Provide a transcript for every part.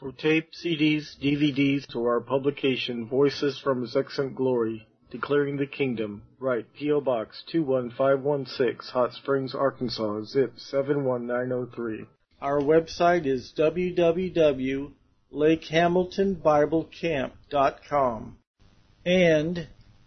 For tape, CDs, DVDs, to our publication, Voices from His Excellent Glory, Declaring the Kingdom, write P.O. Box 21516, Hot Springs, Arkansas, zip 71903. Our website is www.lakehamiltonbiblecamp.com and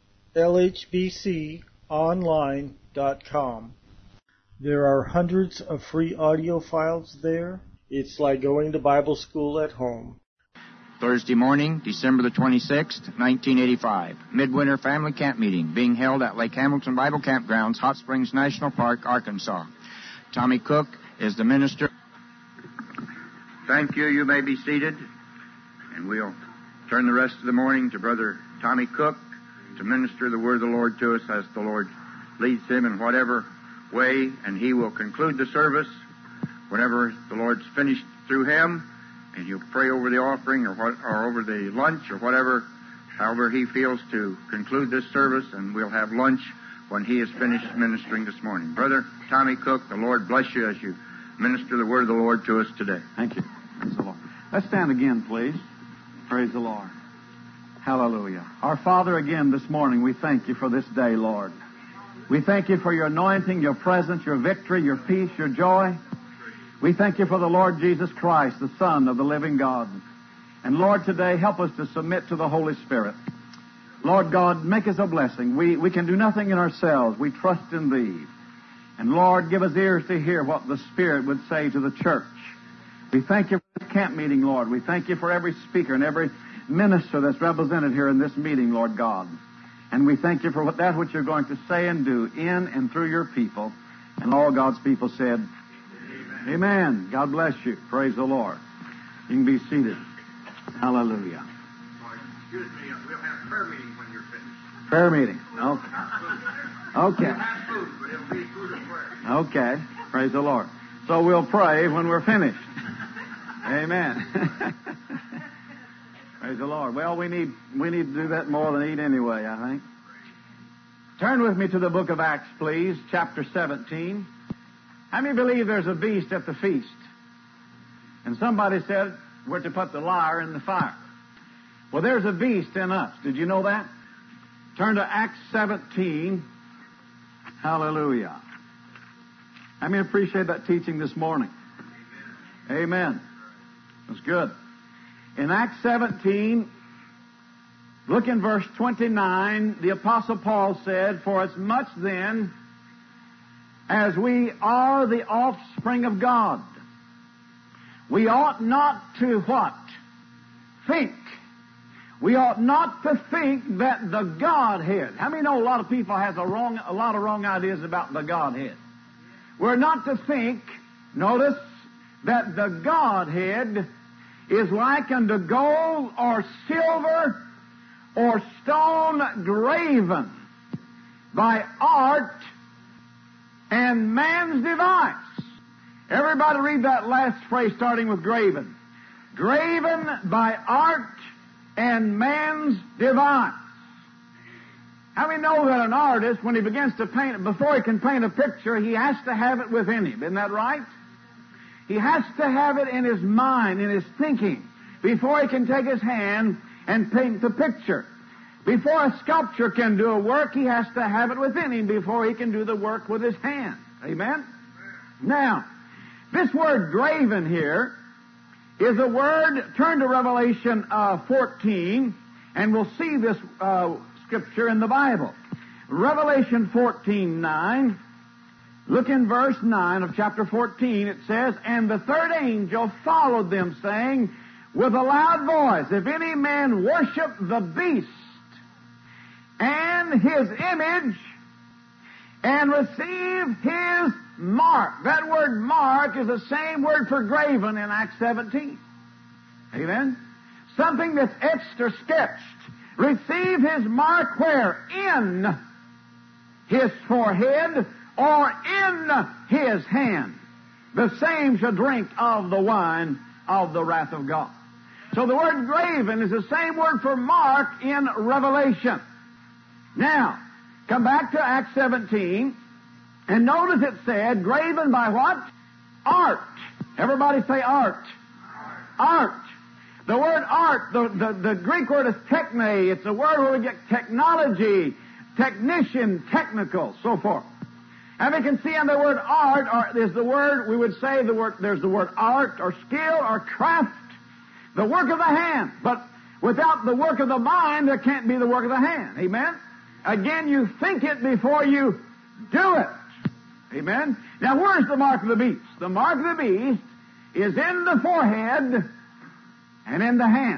lhbconline.com. There are hundreds of free audio files there. It's like going to Bible school at home. Thursday morning, December the 26th, 1985. Midwinter Family Camp Meeting being held at Lake Hamilton Bible Campgrounds, Hot Springs National Park, Arkansas. Tommy Cook is the minister. Thank you. You may be seated. And we'll turn the rest of the morning to Brother Tommy Cook to minister the word of the Lord to us as the Lord leads him in whatever way. And he will conclude the service whenever the Lord's finished through him. And he'll pray over the offering or over the lunch or whatever, however he feels to conclude this service. And we'll have lunch when he is finished ministering this morning. Brother Tommy Cook, the Lord bless you as you minister the word of the Lord to us today. Thank you. Praise the Lord. Let's stand again, please. Praise the Lord. Hallelujah. Our Father, again this morning, we thank you for this day, Lord. We thank you for your anointing, your presence, your victory, your peace, your joy. We thank you for the Lord Jesus Christ, the Son of the living God. And Lord, today, help us to submit to the Holy Spirit. Lord God, make us a blessing. We can do nothing in ourselves. We trust in Thee. And Lord, give us ears to hear what the Spirit would say to the church. We thank you for this camp meeting, Lord. We thank you for every speaker and every minister that's represented here in this meeting, Lord God. And we thank you for that which you're going to say and do in and through your people. And all God's people said, Amen. God bless you. Praise the Lord. You can be seated. Hallelujah. Excuse me, we'll have prayer meeting when you're finished. Prayer meeting. Okay. Okay. We'll have food, but it'll be food and prayer. Okay. Praise the Lord. So we'll pray when we're finished. Amen. Praise the Lord. Well, we need to do that more than eat anyway, I think. Turn with me to the book of Acts, please, chapter 17. How many believe there's a beast at the feast? And somebody said we're to put the liar in the fire. Well, there's a beast in us. Did you know that? Turn to Acts 17. Hallelujah. How many appreciate that teaching this morning? Amen. That's good. In Acts 17, look in verse 29, the Apostle Paul said, For as much then as we are the offspring of God, we ought not to what? Think. We ought not to think that the Godhead. How many know a lot of people has a lot of wrong ideas about the Godhead? We're not to think, notice, that the Godhead is like unto gold or silver or stone graven by art and man's device. Everybody read that last phrase starting with graven. Graven by art and man's device. How many know that an artist, when he begins to paint, before he can paint a picture, he has to have it within him. Isn't that right? He has to have it in his mind, in his thinking, before he can take his hand and paint the picture. Before a sculptor can do a work, he has to have it within him before he can do the work with his hand. Amen? Now, this word graven here is a word, turn to Revelation 14, and we'll see this scripture in the Bible. Revelation 14:9. Look in verse 9 of chapter 14. It says, And the third angel followed them, saying, with a loud voice, If any man worship the beast and his image, and receive his mark. That word mark is the same word for graven in Acts 17. Amen? Something that's etched or sketched. Receive his mark where? In his forehead or in his hand. The same shall drink of the wine of the wrath of God. So the word graven is the same word for mark in Revelation. Now, come back to Acts 17, and notice it said, graven by what? Art. Everybody say art. Art. The word art, the Greek word is techne. It's a word where we get technology, technician, technical, so forth. And we can see on the word art, there's the word, we would say there's the word art or skill or craft, the work of the hand. But without the work of the mind, there can't be the work of the hand. Amen? Again, you think it before you do it. Amen? Now, where's the mark of the beast? The mark of the beast is in the forehead and in the hand.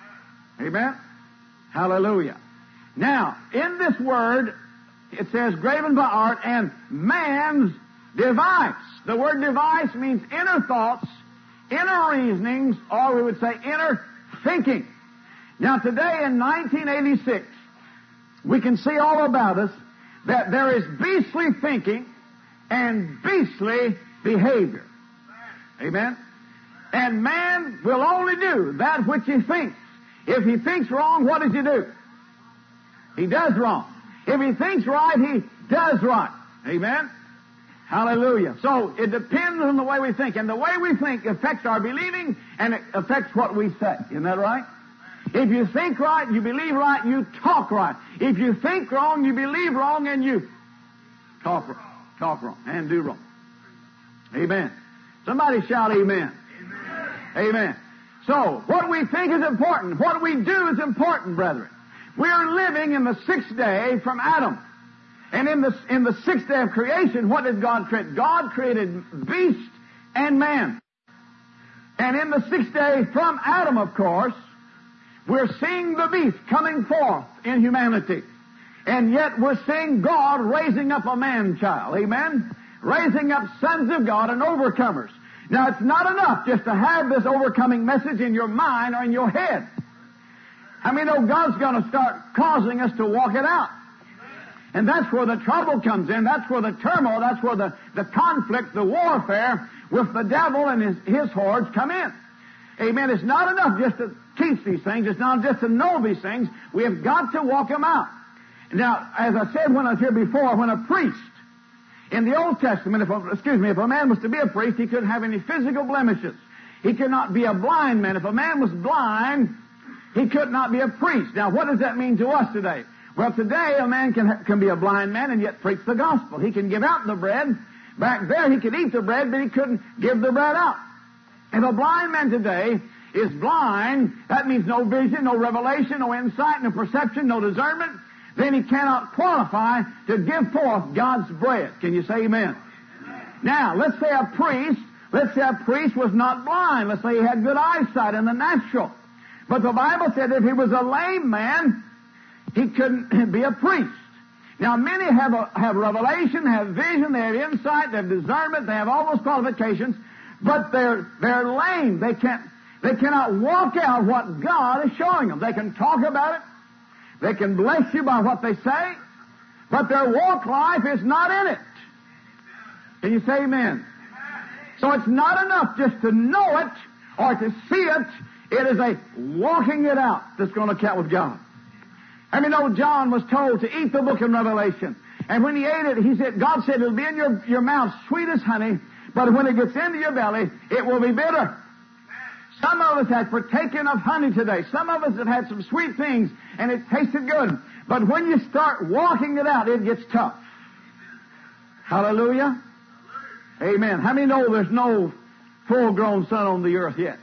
Amen? Hallelujah. Now, in this word, it says graven by art and man's device. The word device means inner thoughts, inner reasonings, or we would say inner thinking. Now, today in 1986, we can see all about us that there is beastly thinking and beastly behavior. Amen? And man will only do that which he thinks. If he thinks wrong, what does he do? He does wrong. If he thinks right, he does right. Amen? Hallelujah. So it depends on the way we think. And the way we think affects our believing and it affects what we say. Isn't that right? If you think right, you believe right, you talk right. If you think wrong, you believe wrong, and you talk wrong and do wrong. Amen. Somebody shout amen. Amen. So, what we think is important. What we do is important, brethren. We are living in the sixth day from Adam. And in the sixth day of creation, what did God create? God created beast and man. And in the sixth day from Adam, of course, we're seeing the beast coming forth in humanity. And yet we're seeing God raising up a man-child. Amen? Raising up sons of God and overcomers. Now, it's not enough just to have this overcoming message in your mind or in your head. I mean, God's going to start causing us to walk it out. And that's where the trouble comes in. That's where the turmoil, that's where the conflict, the warfare with the devil and his hordes come in. Amen. It's not enough just to teach these things. It's not just to know these things. We have got to walk them out. Now, as I said when I was here before, when a priest in the Old Testament, if a man was to be a priest, he couldn't have any physical blemishes. He could not be a blind man. If a man was blind, he could not be a priest. Now, what does that mean to us today? Well, today a man can be a blind man and yet preach the gospel. He can give out the bread. Back there he could eat the bread, but he couldn't give the bread out. If a blind man today is blind, that means no vision, no revelation, no insight, no perception, no discernment. Then he cannot qualify to give forth God's bread. Can you say amen? Now, let's say a priest was not blind. Let's say he had good eyesight in the natural. But the Bible said if he was a lame man, he couldn't be a priest. Now, many have revelation, have vision, they have insight, they have discernment, they have all those qualifications, but they're lame. They cannot walk out what God is showing them. They can talk about it. They can bless you by what they say, but their walk life is not in it. Can you say amen? So it's not enough just to know it or to see it. It is a walking it out that's going to count with God. I mean, John was told to eat the book in Revelation. And when he ate it, God said it'll be in your mouth sweet as honey, but when it gets into your belly, it will be bitter. Some of us have partaken of honey today. Some of us have had some sweet things, and it tasted good. But when you start walking it out, it gets tough. Hallelujah. Amen. How many know there's no full-grown son on the earth yet?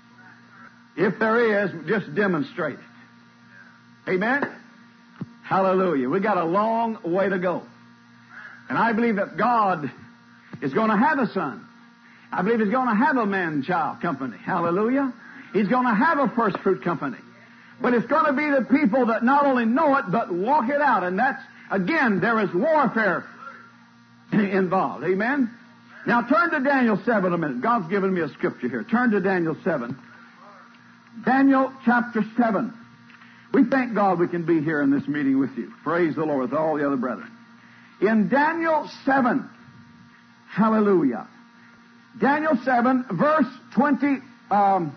If there is, just demonstrate it. Amen. Hallelujah. We got a long way to go. And I believe that God is going to have a son. I believe He's going to have a man-child company. Hallelujah. He's going to have a first-fruit company. But it's going to be the people that not only know it, but walk it out. And that's, again, there is warfare involved. Amen? Now, turn to Daniel 7 a minute. God's given me a scripture here. Turn to Daniel 7. Daniel chapter 7. We thank God we can be here in this meeting with you. Praise the Lord with all the other brethren. In Daniel 7, hallelujah. Daniel 7, verse 21.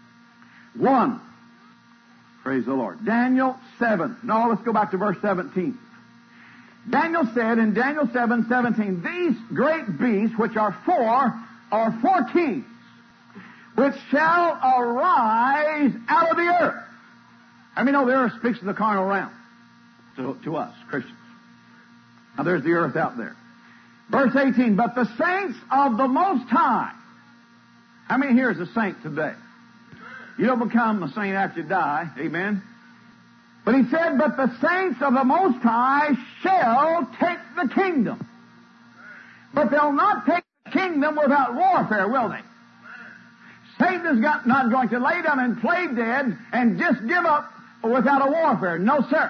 Praise the Lord. Daniel 7. No, let's go back to verse 17. Daniel said in Daniel 7:17, these great beasts, which are four kings, which shall arise raised out of the earth. I mean, the earth speaks to the carnal realm, to us, Christians. Now, there's the earth out there. Verse 18, but the saints of the Most High. How many here is a saint today? You don't become a saint after you die. Amen. But he said, but the saints of the Most High shall take the kingdom. But they'll not take the kingdom without warfare, will they? Satan is not going to lay down and play dead and just give up without a warfare. No, sir.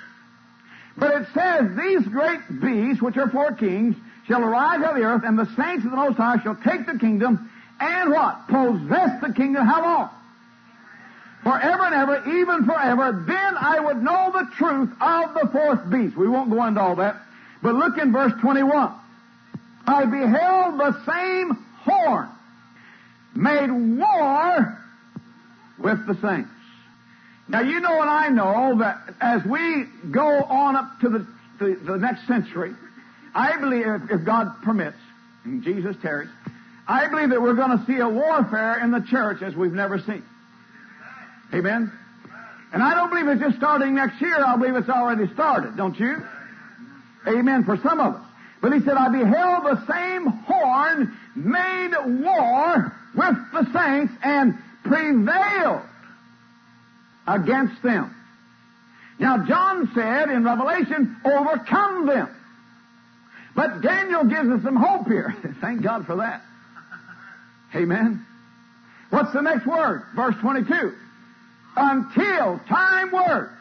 But it says, these great beasts, which are 4 kings, shall arise out of the earth, and the saints of the Most High shall take the kingdom, and what? Possess the kingdom. How long? Forever and ever, even forever. Then I would know the truth of the 4th beast. We won't go into all that. But look in verse 21. I beheld the same horn made war with the saints. Now, you know and I know that as we go on up to the next century, I believe, if God permits, and Jesus tarries, I believe that we're going to see a warfare in the church as we've never seen. Amen? And I don't believe it's just starting next year. I believe it's already started, don't you? Amen, for some of us. But he said, I beheld the same horn made war with the saints and prevailed against them. Now, John said in Revelation, overcome them. But Daniel gives us some hope here. Thank God for that. Amen. What's the next word? Verse 22. Until, time word,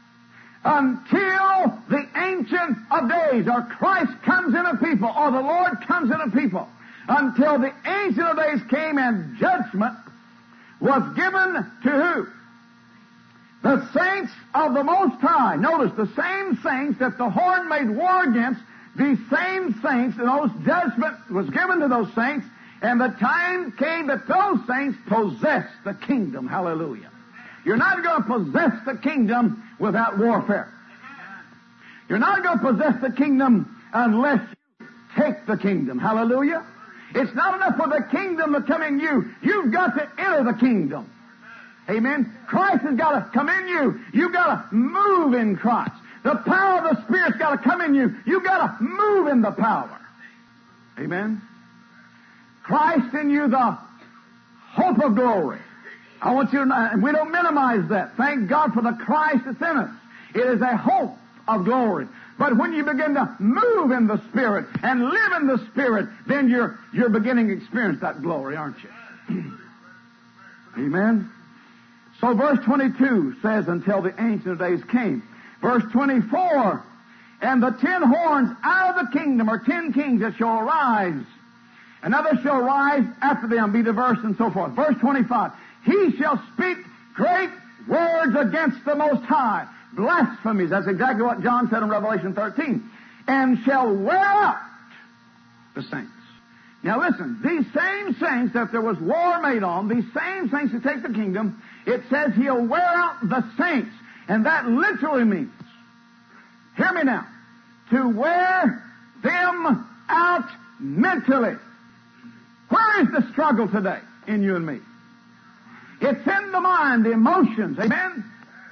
until the Ancient of Days, or Christ comes in a people, or the Lord comes in a people, until the Ancient of Days came and judgment was given to who? The saints of the Most High. Notice, the same saints that the horn made war against, these same saints, and those judgment was given to those saints, and the time came that those saints possessed the kingdom. Hallelujah. You're not going to possess the kingdom without warfare. You're not going to possess the kingdom unless you take the kingdom. Hallelujah. It's not enough for the kingdom to come in you. You've got to enter the kingdom. Amen. Christ has got to come in you. You've got to move in Christ. The power of the Spirit's got to come in you. You've got to move in the power. Amen. Christ in you, the hope of glory. I want you to know, and we don't minimize that. Thank God for the Christ that's in us. It is a hope of glory. But when you begin to move in the Spirit and live in the Spirit, then you're beginning to experience that glory, aren't you? Amen. So verse 22 says, until the Ancient of Days came. Verse 24, and the 10 horns out of the kingdom, or 10 kings that shall arise. Another shall rise after them, be diverse, and so forth. Verse 25, he shall speak great words against the Most High. Blasphemies. That's exactly what John said in Revelation 13. And shall wear out the saints. Now listen, these same saints that there was war made on, these same saints who take the kingdom, it says he'll wear out the saints. And that literally means, hear me now, to wear them out mentally. Where is the struggle today in you and me? It's in the mind, the emotions. Amen?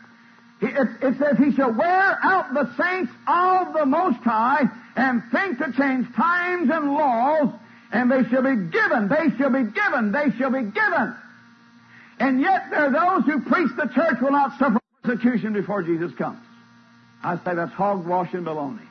It says he shall wear out the saints of the Most High and think to change times and laws, and they shall be given, they shall be given, they shall be given. And yet there are those who preach the church will not suffer persecution before Jesus comes. I say that's hogwash and baloney.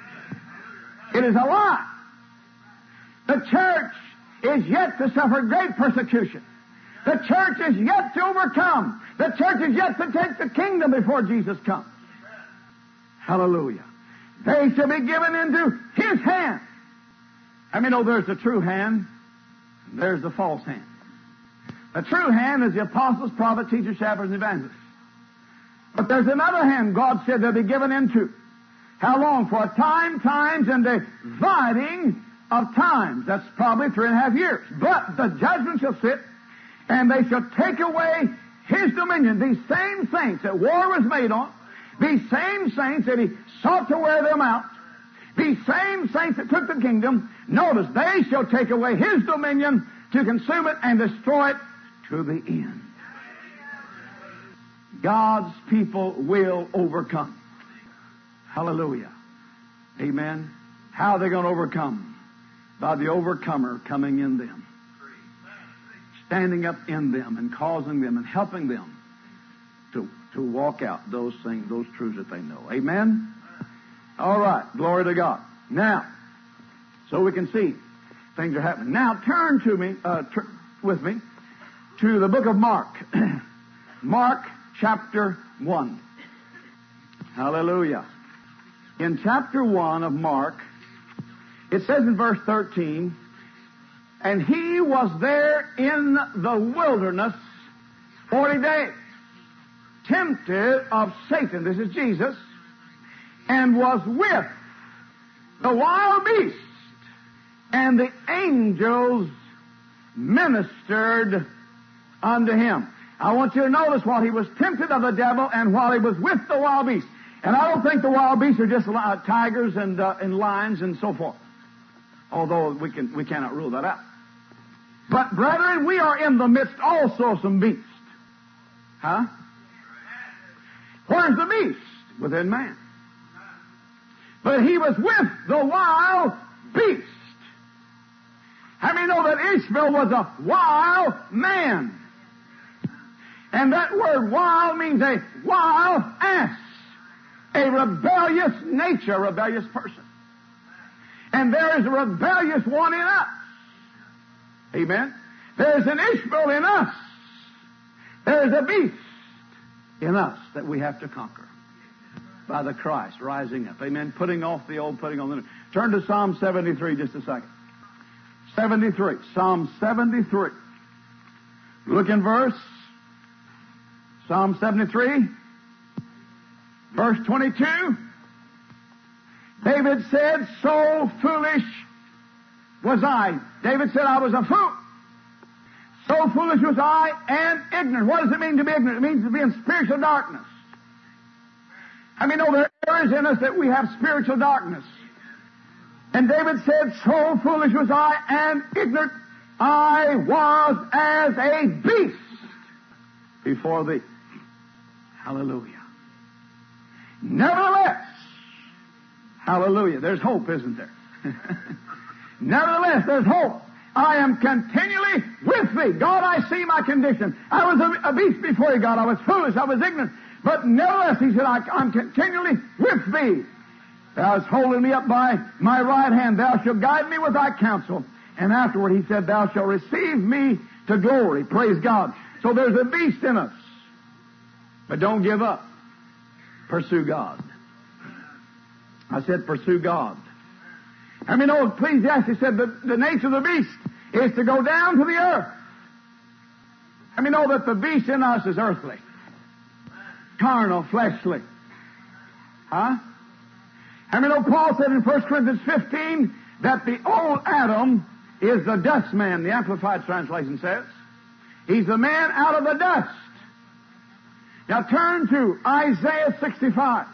It is a lie. The church is yet to suffer great persecution. The church is yet to overcome. The church is yet to take the kingdom before Jesus comes. Hallelujah. They shall be given into His hand. I mean, there's the true hand, and there's the false hand. The true hand is the apostles, prophets, teachers, shepherds, and evangelists. But there's another hand God said they'll be given into. How long? For a time, times, and the dividing of times. That's probably 3.5 years. But the judgment shall sit, and they shall take away His dominion. These same saints that war was made on, these same saints that He sought to wear them out, these same saints that took the kingdom, notice, they shall take away His dominion to consume it and destroy it to the end. God's people will overcome. Hallelujah. Amen. How are they going to overcome? By the overcomer coming in them. Standing up in them and causing them and helping them to walk out those things, those truths that they know. Amen? All right. Glory to God. Now, so we can see things are happening. Now, turn to me, with me, to the book of Mark. Mark chapter 1. Hallelujah. In chapter 1 of Mark, it says in verse 13, and he was there in the wilderness 40 days, tempted of Satan, this is Jesus, and was with the wild beast, and the angels ministered unto him. I want you to notice while he was tempted of the devil and while he was with the wild beast. And I don't think the wild beasts are just tigers and lions and so forth. Although we cannot rule that out. But brethren, we are in the midst also of some beasts. Huh? Where's the beast? Within man. But he was with the wild beast. How many know that Ishmael was a wild man? And that word wild means a wild ass. A rebellious nature, a rebellious person. And there is a rebellious one in us. Amen. There's an Ishmael in us. There's a beast in us that we have to conquer by the Christ rising up. Amen. Putting off the old, putting on the new. Turn to Psalm 73 just a second. 73. Psalm 73. Look in verse. Psalm 73. Verse 22. David said, so foolish was I. David said, I was a fool. So foolish was I and ignorant. What does it mean to be ignorant? It means to be in spiritual darkness. I mean, there is in us that we have spiritual darkness. And David said, so foolish was I and ignorant. I was as a beast before thee. Hallelujah. Nevertheless, hallelujah, there's hope, isn't there? Nevertheless, there's hope. I am continually with thee. God, I see my condition. I was a beast before you, God. I was foolish. I was ignorant. But nevertheless, he said, I'm continually with thee. Thou hast holding me up by my right hand. Thou shalt guide me with thy counsel. And afterward, he said, thou shalt receive me to glory. Praise God. So there's a beast in us. But don't give up. Pursue God. I said, pursue God. I mean, old Ecclesiastes said the nature of the beast is to go down to the earth. I mean, know that the beast in us is earthly, carnal, fleshly. Huh? I mean, Paul said in 1 Corinthians 15 that the old Adam is the dust man, the Amplified translation says. He's the man out of the dust. Now turn to Isaiah 65.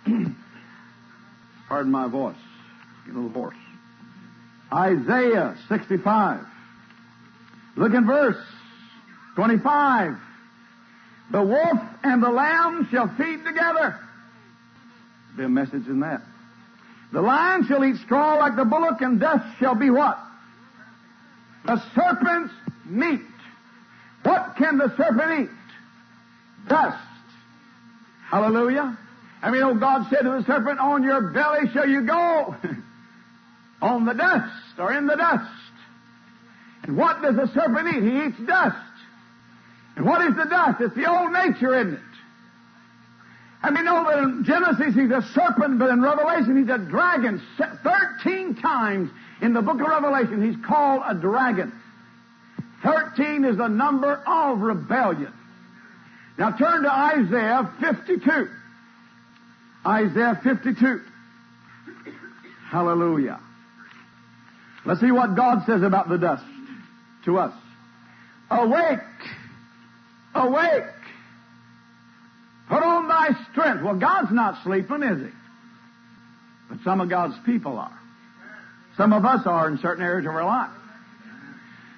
Pardon my voice. Get a little hoarse. Isaiah 65. Look in verse 25. The wolf and the lamb shall feed together. There'll be a message in that. The lion shall eat straw like the bullock, and dust shall be what? The serpent's meat. What can the serpent eat? Dust. Hallelujah. I mean, God said to the serpent, on your belly shall you go. On the dust, or in the dust. And what does the serpent eat? He eats dust. And what is the dust? It's the old nature, isn't it? I mean, know that in Genesis he's a serpent, but in Revelation he's a dragon. 13 times in the book of Revelation he's called a dragon. 13 is the number of rebellion. Now turn to Isaiah 52. Isaiah 52. Hallelujah. Let's see what God says about the dust to us. Awake! Awake! Put on thy strength. Well, God's not sleeping, is he? But some of God's people are. Some of us are in certain areas of our life.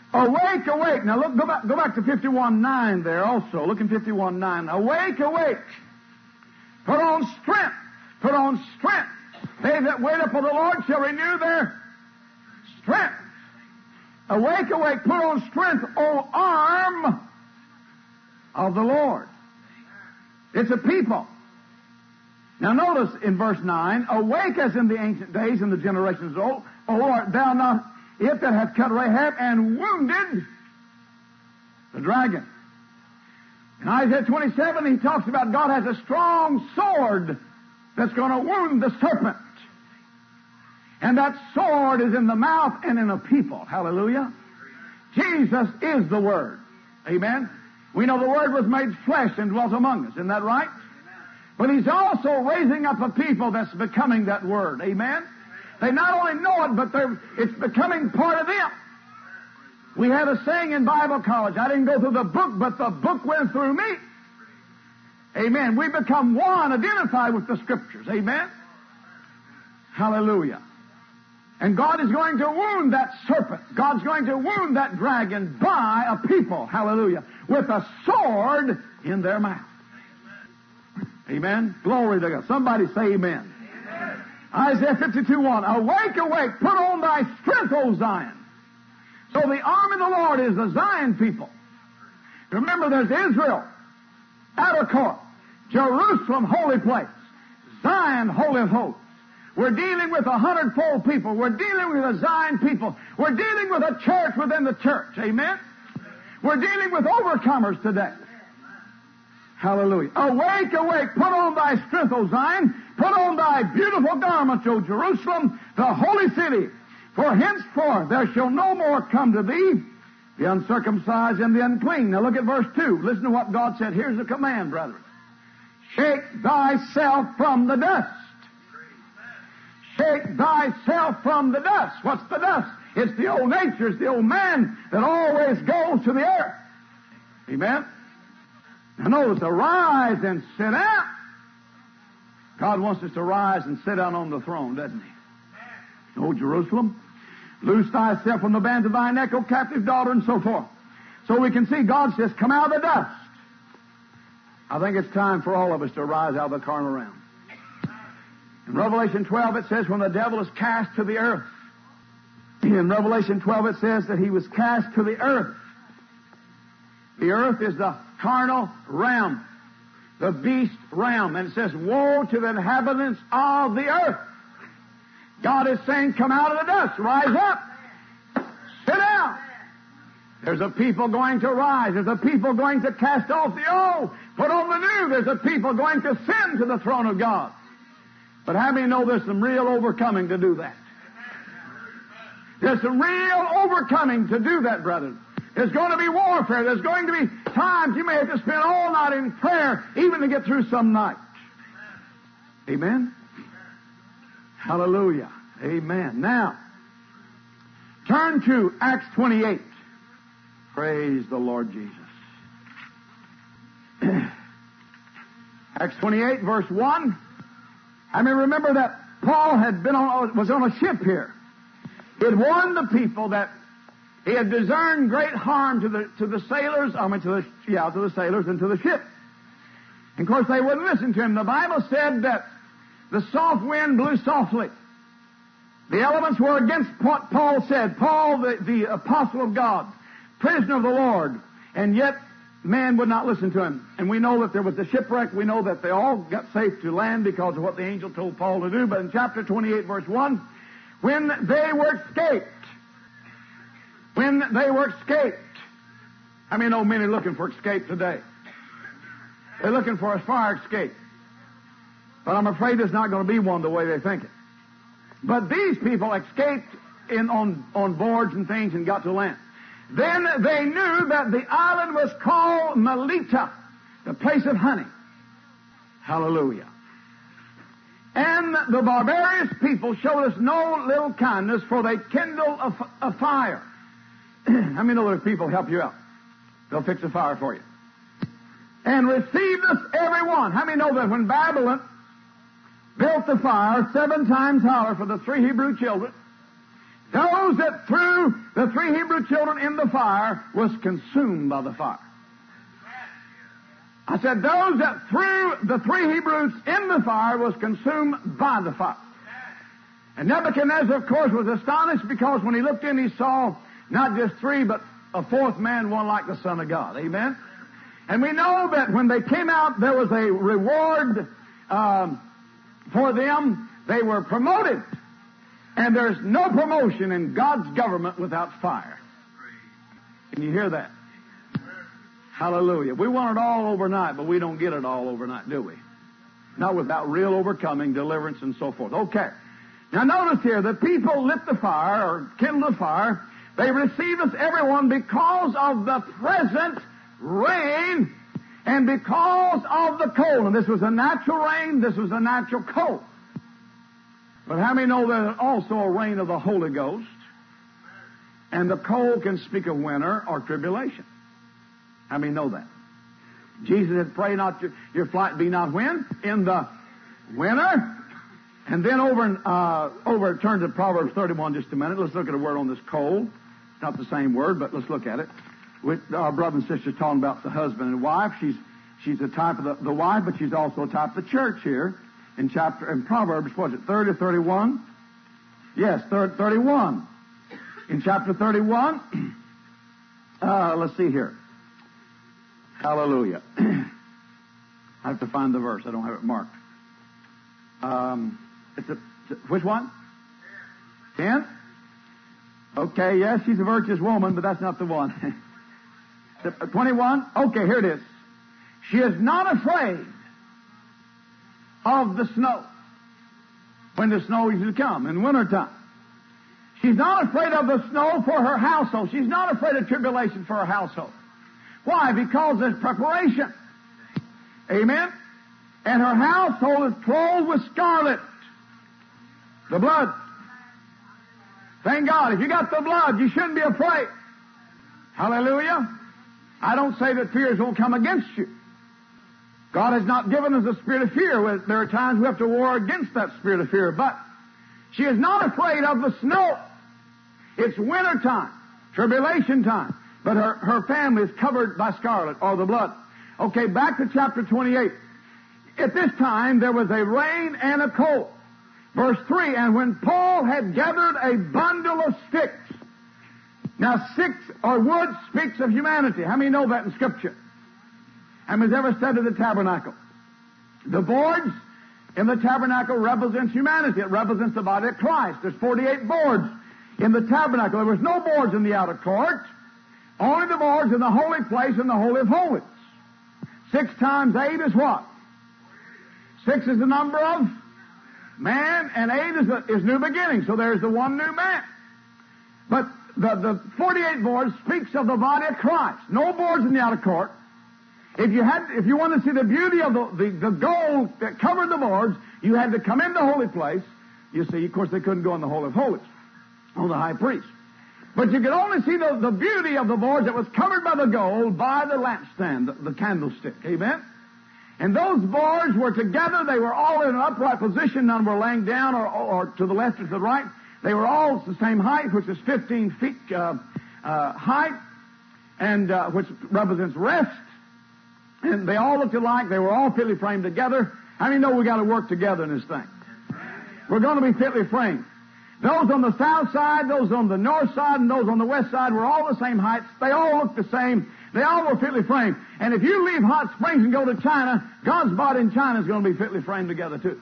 Awake, awake. Now look, go back to 51:9 there also. Look in 51:9. Awake, awake. Put on strength. Put on strength. They that wait upon the Lord shall renew their strength. Awake, awake. Put on strength, O arm of the Lord. It's a people. Now notice in verse 9, awake as in the ancient days and the generations old, O art thou not it that hath cut Rahab and wounded the dragon. In Isaiah 27, he talks about God has a strong sword that's going to wound the serpent. And that sword is in the mouth and in a people. Hallelujah. Jesus is the Word. Amen. We know the Word was made flesh and dwelt among us. Isn't that right? But He's also raising up a people that's becoming that Word. Amen. They not only know it, but it's becoming part of them. We had a saying in Bible college, I didn't go through the book, but the book went through me. Amen. We become one, identified with the Scriptures. Amen. Hallelujah. And God is going to wound that serpent. God's going to wound that dragon by a people. Hallelujah. With a sword in their mouth. Amen. Glory to God. Somebody say amen. Isaiah 52:1. Awake, awake, put on thy strength, O Zion. So the arm of the Lord is the Zion people. Remember, there's Israel, outer court, Jerusalem, holy place, Zion, holy of hosts. We're dealing with 100-fold people. We're dealing with a Zion people. We're dealing with a church within the church. Amen? We're dealing with overcomers today. Hallelujah. Awake, awake, put on thy strength, O Zion. Put on thy beautiful garments, O Jerusalem, the holy city. For henceforth there shall no more come to thee the uncircumcised and the unclean. Now look at verse 2. Listen to what God said. Here's the command, brethren. Shake thyself from the dust. Shake thyself from the dust. What's the dust? It's the old nature. It's the old man that always goes to the earth. Amen? Now notice, arise and sit down. God wants us to rise and sit down on the throne, doesn't He? O Jerusalem, loose thyself from the bands of thy neck, O captive daughter, and so forth. So we can see God says, come out of the dust. I think it's time for all of us to rise out of the carnal realm. In Revelation 12 it says, when the devil is cast to the earth. In Revelation 12 it says that he was cast to the earth. The earth is the carnal realm, the beast realm. And it says, woe to the inhabitants of the earth. God is saying, come out of the dust, rise up, sit down. There's a people going to rise. There's a people going to cast off the old, put on the new. There's a people going to ascend to the throne of God. But how many know there's some real overcoming to do that? There's some real overcoming to do that, brethren. There's going to be warfare. There's going to be times you may have to spend all night in prayer, even to get through some nights. Amen? Hallelujah. Amen. Now, turn to Acts 28. Praise the Lord Jesus. Acts 28, verse 1. I mean, remember that Paul was on a ship here. He had warned the people that he had discerned great harm to the sailors. To the sailors and to the ship. And of course, they wouldn't listen to him. The Bible said that the soft wind blew softly. The elements were against what Paul said. Paul, the apostle of God, prisoner of the Lord, and yet man would not listen to him. And we know that there was a shipwreck. We know that they all got safe to land because of what the angel told Paul to do. But in chapter 28, verse 1, when they were escaped, I mean, many looking for escape today. They're looking for a fire escape. But I'm afraid it's not going to be one the way they think it. But these people escaped on boards and things and got to land. Then they knew that the island was called Melita, the place of honey. Hallelujah. And the barbarous people showed us no little kindness, for they kindled a fire. How many know that if people help you out, they'll fix a fire for you? And received us every one. How many know that when Babylon built the fire 7 times higher for the 3 Hebrew children, Those that threw the 3 Hebrew children in the fire was consumed by the fire. I said those that threw the 3 Hebrews in the fire was consumed by the fire. And Nebuchadnezzar, of course, was astonished because when he looked in, he saw not just 3, but a 4th man, one like the Son of God. Amen? And we know that when they came out, there was a reward for them. They were promoted. And there's no promotion in God's government without fire. Can you hear that? Hallelujah. We want it all overnight, but we don't get it all overnight, do we? Not without real overcoming, deliverance, and so forth. Okay. Now notice here, the people lit the fire, or kindled the fire. They received us, everyone, because of the present rain and because of the cold. And this was a natural rain, this was a natural cold. But how many know there's also a rain of the Holy Ghost? And the cold can speak of winter or tribulation. How many know that? Jesus said, pray not your flight be not when? In the winter. And then turn to Proverbs 31 just a minute. Let's look at a word on this cold. It's not the same word, but let's look at it. With our brother and sister talking about the husband and wife. She's a type of the wife, but she's also a type of the church here. In Proverbs, was it 30 or 31? Yes, 31. In chapter 31, let's see here. Hallelujah. I have to find the verse. I don't have it marked. Which one? 10? Okay, yes, she's a virtuous woman, but that's not the one. 21? Okay, here it is. She is not afraid of the snow when the snow is to come in wintertime. She's not afraid of the snow for her household. She's not afraid of tribulation for her household. Why? Because there's preparation. Amen? And her household is clothed with scarlet. The blood. Thank God. If you got the blood, you shouldn't be afraid. Hallelujah. I don't say that fears won't come against you. God has not given us a spirit of fear. There are times we have to war against that spirit of fear. But she is not afraid of the snow. It's winter time, tribulation time. But her family is covered by scarlet or the blood. Okay, back to chapter 28. At this time, there was a rain and a cold. Verse 3, and when Paul had gathered a bundle of sticks. Now, sticks or wood speaks of humanity. How many know that in Scripture? How many's ever said to the tabernacle? The boards in the tabernacle represents humanity. It represents the body of Christ. There's 48 boards in the tabernacle. There was no boards in the outer court. Only the boards in the holy place and the Holy of Holies. 6 times 8 is what? 6 is the number of man, and 8 is new beginning. So there's the one new man. But the 48 boards speaks of the body of Christ. No boards in the outer court. If you want to see the beauty of the gold that covered the boards, you had to come in the holy place. You see, of course, they couldn't go in the Holy of Holies on the high priest. But you could only see the beauty of the boards that was covered by the gold by the lampstand, the candlestick. Amen? And those boards were together. They were all in an upright position. None were laying down or to the left or to the right. They were all the same height, which is 15 feet height, and which represents rest. And they all looked alike. They were all fitly framed together. How many know we got to work together in this thing? We're going to be fitly framed. Those on the south side, those on the north side, and those on the west side were all the same heights. They all looked the same. They all were fitly framed. And if you leave Hot Springs and go to China, God's body in China is going to be fitly framed together too.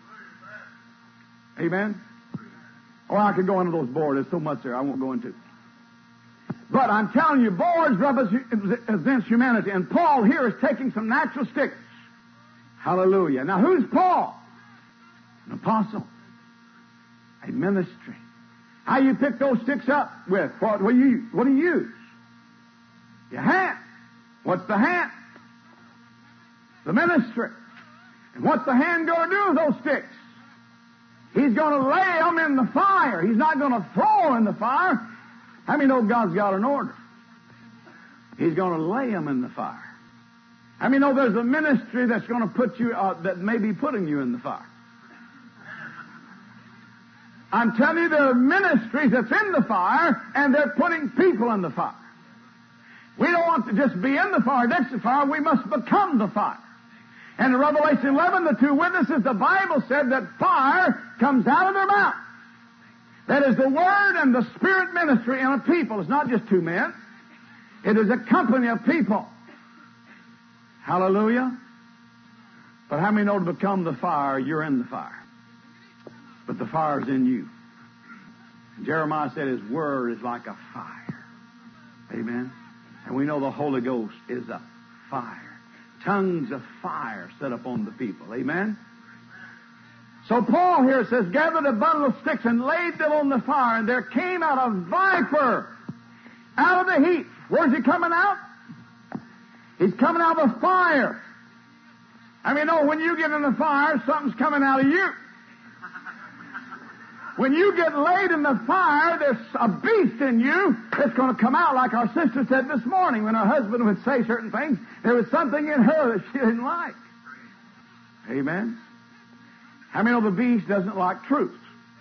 Amen? Or I could go into those boards. There's so much there I won't go into. But I'm telling you, boards represents humanity. And Paul here is taking some natural sticks. Hallelujah. Now who's Paul? An apostle. A ministry. How you pick those sticks up with? What do you use? Your hand. What's the hand? The ministry. And what's the hand going to do with those sticks? He's going to lay them in the fire. He's not going to throw them in the fire. How many know God's got an order? He's going to lay them in the fire. How many know there's a ministry that's going to put you, that may be putting you in the fire? I'm telling you, there are ministries that's in the fire, and they're putting people in the fire. We don't want to just be in the fire, next to the fire. We must become the fire. And in Revelation 11, the two witnesses, the Bible said that fire comes out of their mouth. That is the Word and the Spirit ministry in a people. It's not just two men. It is a company of people. Hallelujah. But how many know to become the fire, you're in the fire? But the fire's in you. Jeremiah said His Word is like a fire. Amen. And we know the Holy Ghost is a fire. Tongues of fire set upon the people. Amen. So Paul here says, gathered a bundle of sticks and laid them on the fire, and there came out a viper out of the heat. Where's he coming out? He's coming out of a fire. I mean, when you get in the fire, something's coming out of you. When you get laid in the fire, there's a beast in you that's going to come out, like our sister said this morning when her husband would say certain things. There was something in her that she didn't like. Amen. How many know the beast doesn't like truth?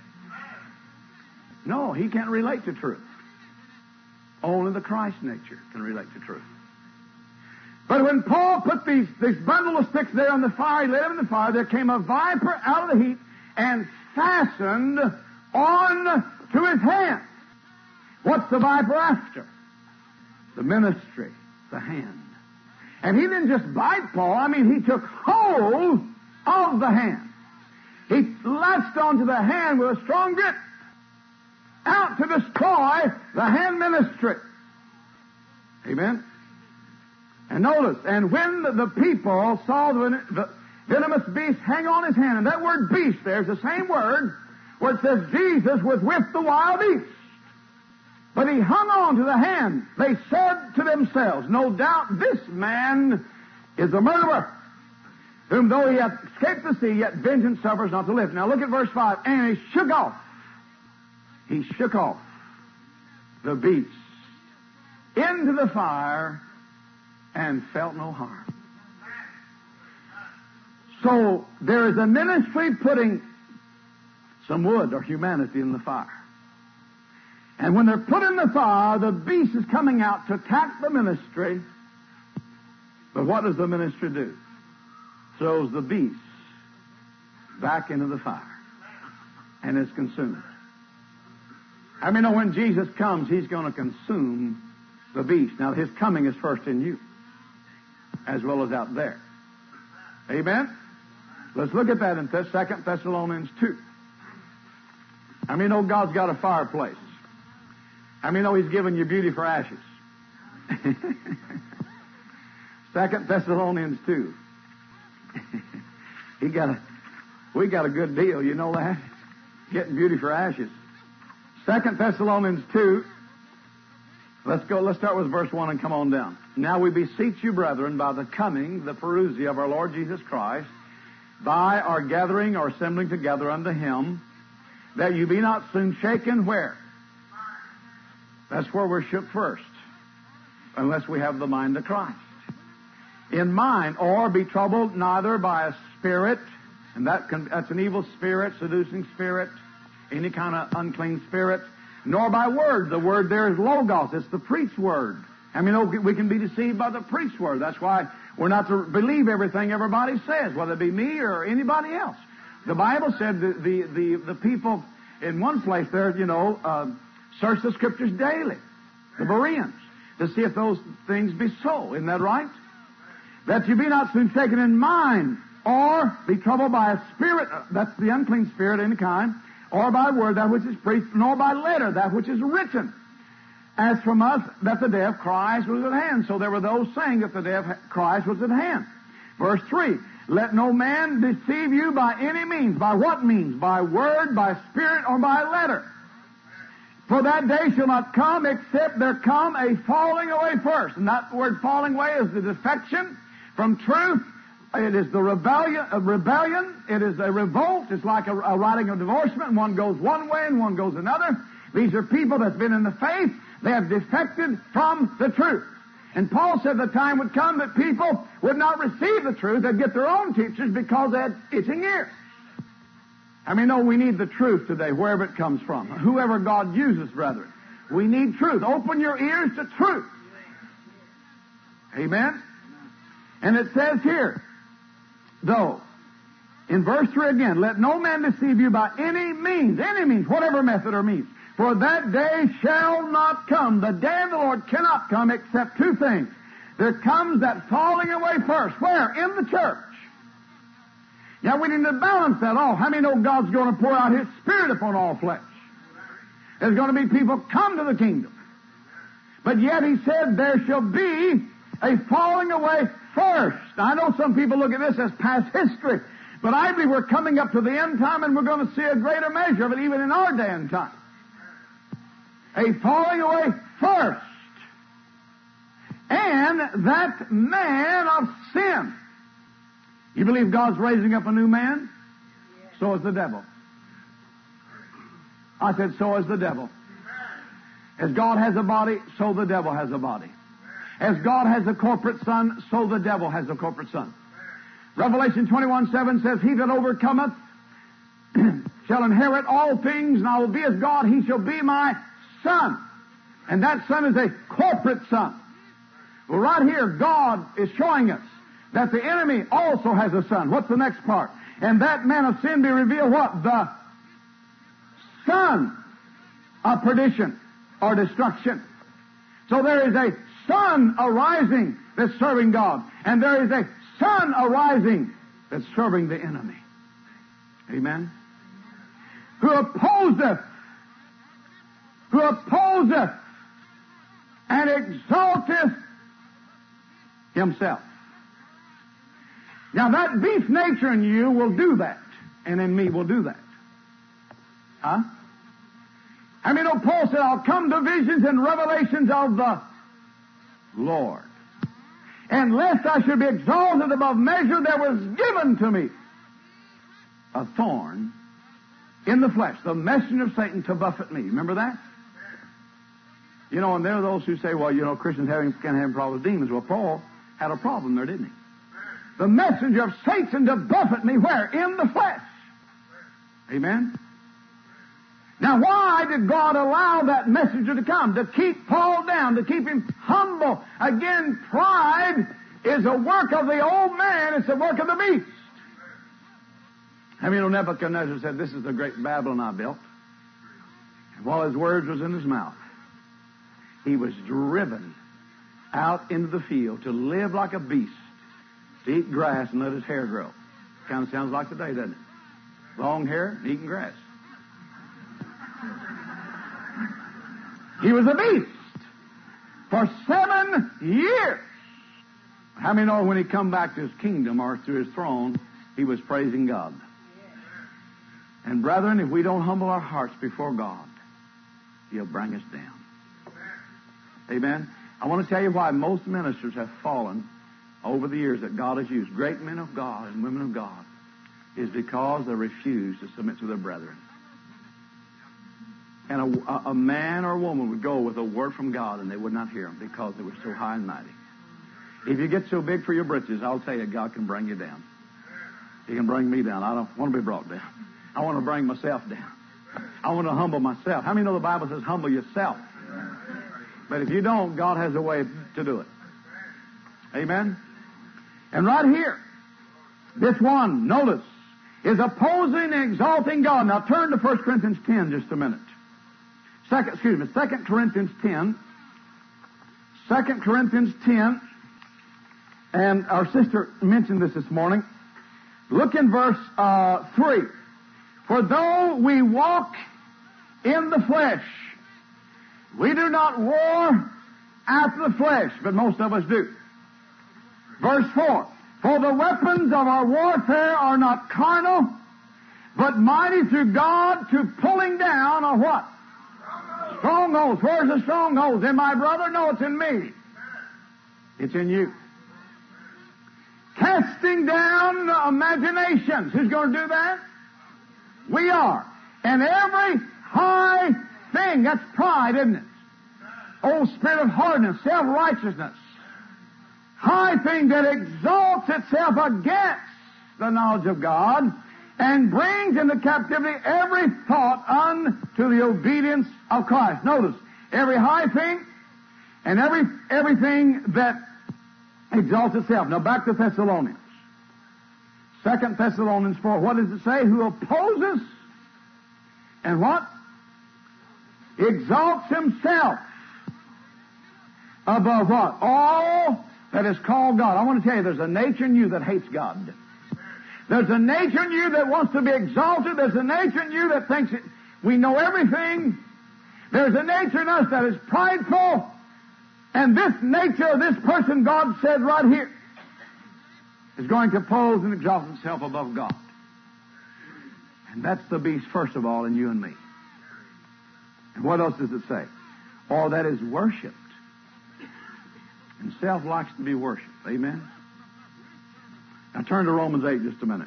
No, he can't relate to truth. Only the Christ nature can relate to truth. But when Paul put these bundle of sticks there on the fire, he laid them in the fire, there came a viper out of the heat and fastened on to his hand. What's the viper after? The ministry, the hand. And he didn't just bite Paul. I mean, he took hold of the hand. He latched onto the hand with a strong grip, out to destroy the hand ministry. Amen. And notice, and when the people saw the venomous beast hang on his hand, and that word beast there is the same word where it says Jesus was with the wild beast. But he hung on to the hand. They said to themselves, no doubt this man is a murderer, whom though he hath escaped the sea, yet vengeance suffers not to live. Now look at verse 5. And he shook off the beast into the fire and felt no harm. So there is a ministry putting some wood or humanity in the fire. And when they're put in the fire, the beast is coming out to attack the ministry. But what does the ministry do? Throws the beast back into the fire and is consumed. I mean, when Jesus comes, He's going to consume the beast. Now, His coming is first in you as well as out there. Amen? Let's look at that in 2 Thessalonians 2. I mean, God's got a fireplace. I mean, He's given you beauty for ashes. 2 Thessalonians 2. We got a good deal, you know that? Getting beauty for ashes. 2 Thessalonians 2. Let's start with verse 1 and come on down. Now we beseech you, brethren, by the coming, the parousia of our Lord Jesus Christ, by our gathering or assembling together unto Him, that you be not soon shaken where? That's where we're shook first, unless we have the mind of Christ. In mind, or be troubled neither by a spirit, and that's an evil spirit, seducing spirit, any kind of unclean spirit, nor by word. The word there is logos. It's the preached word. I mean, we can be deceived by the preached word. That's why we're not to believe everything everybody says, whether it be me or anybody else. The Bible said the people in one place there, search the Scriptures daily, the Bereans, to see if those things be so. Isn't that right? That you be not soon shaken in mind, or be troubled by a spirit, that's the unclean spirit of any kind, or by word, that which is preached, nor by letter, that which is written. As from us, that the day of Christ was at hand. So there were those saying that the day of Christ was at hand. Verse 3, let no man deceive you by any means. By what means? By word, by spirit, or by letter. For that day shall not come except there come a falling away first. And that word falling away is the defection from truth. It is the rebellion. It is a revolt. It's like a writing of divorcement. One goes one way and one goes another. These are people that's been in the faith. They have defected from the truth. And Paul said the time would come that people would not receive the truth. They'd get their own teachers because they had itching ears. I mean, no, we need the truth today, wherever it comes from. Whoever God uses, brethren. We need truth. Open your ears to truth. Amen? And it says here, though, in verse 3 again, let no man deceive you by any means, whatever method or means. For that day shall not come. The day of the Lord cannot come except two things. There comes that falling away first. Where? In the church. Now we need to balance that off. How many know God's going to pour out His Spirit upon all flesh? There's going to be people come to the kingdom. But yet He said there shall be a falling away first. Now, I know some people look at this as past history, but I believe we're coming up to the end time and we're going to see a greater measure of it even in our day and time. A falling away first. And that man of sin. You believe God's raising up a new man? So is the devil. I said, so is the devil. As God has a body, so the devil has a body. As God has a corporate son, so the devil has a corporate son. Revelation 21:7 says, he that overcometh shall inherit all things, and I will be his God, he shall be my son. And that son is a corporate son. Well, right here, God is showing us that the enemy also has a son. What's the next part? And that man of sin be revealed what? The son of perdition or destruction. So there is a son arising that's serving God. And there is a son arising that's serving the enemy. Amen? Who opposeth and exalteth himself. Now that beast nature in you will do that. And in me will do that. Huh? I mean, Paul said, I'll come to visions and revelations of the Lord. And lest I should be exalted above measure, there was given to me a thorn in the flesh, the messenger of Satan to buffet me. Remember that? You know, and there are those who say, well, you know, Christians can't have a problem with demons. Well, Paul had a problem there, didn't he? The messenger of Satan to buffet me where? In the flesh. Amen? Now, why did God allow that messenger to come? To keep Paul down, to keep him humble. Again, pride is a work of the old man. It's a work of the beast. I mean, Nebuchadnezzar said, this is the great Babylon I built. And while his words was in his mouth, he was driven out into the field to live like a beast, to eat grass and let his hair grow. Kind of sounds like today, doesn't it? Long hair and eating grass. He was a beast for 7 years. How many know when he come back to his kingdom or to his throne, he was praising God? And brethren, if we don't humble our hearts before God, He'll bring us down. Amen? I want to tell you why most ministers have fallen over the years that God has used. Great men of God and women of God is because they refuse to submit to their brethren. And a man or a woman would go with a word from God and they would not hear him because they were so high and mighty. If you get so big for your britches, I'll tell you, God can bring you down. He can bring me down. I don't want to be brought down. I want to bring myself down. I want to humble myself. How many know the Bible says humble yourself? But if you don't, God has a way to do it. Amen? And right here, this one, notice, is opposing and exalting God. Now turn to 1 Corinthians 10 just a minute. 2 Corinthians 10. 2 Corinthians 10. And our sister mentioned this morning. Look in verse 3. For though we walk in the flesh, we do not war after the flesh, but most of us do. Verse 4. For the weapons of our warfare are not carnal, but mighty through God to pulling down of what? Strongholds. Where's the strongholds? In my brother? No, it's in me. It's in you. Casting down imaginations. Who's going to do that? We are. And every high thing, that's pride, isn't it? Oh, spirit of hardness, self-righteousness. High thing that exalts itself against the knowledge of God, and brings into captivity every thought unto the obedience of Christ. Notice, every high thing and everything that exalts itself. Now back to Thessalonians. 2 Thessalonians 4. What does it say? Who opposes and what? Exalts himself above what? All that is called God. I want to tell you, there's a nature in you that hates God. There's a nature in you that wants to be exalted. There's a nature in you that thinks we know everything. There's a nature in us that is prideful. And this nature, this person, God said right here, is going to oppose and exalt himself above God. And that's the beast, first of all, in you and me. And what else does it say? All that is worshipped. And self likes to be worshipped. Amen? Now turn to Romans 8 just a minute.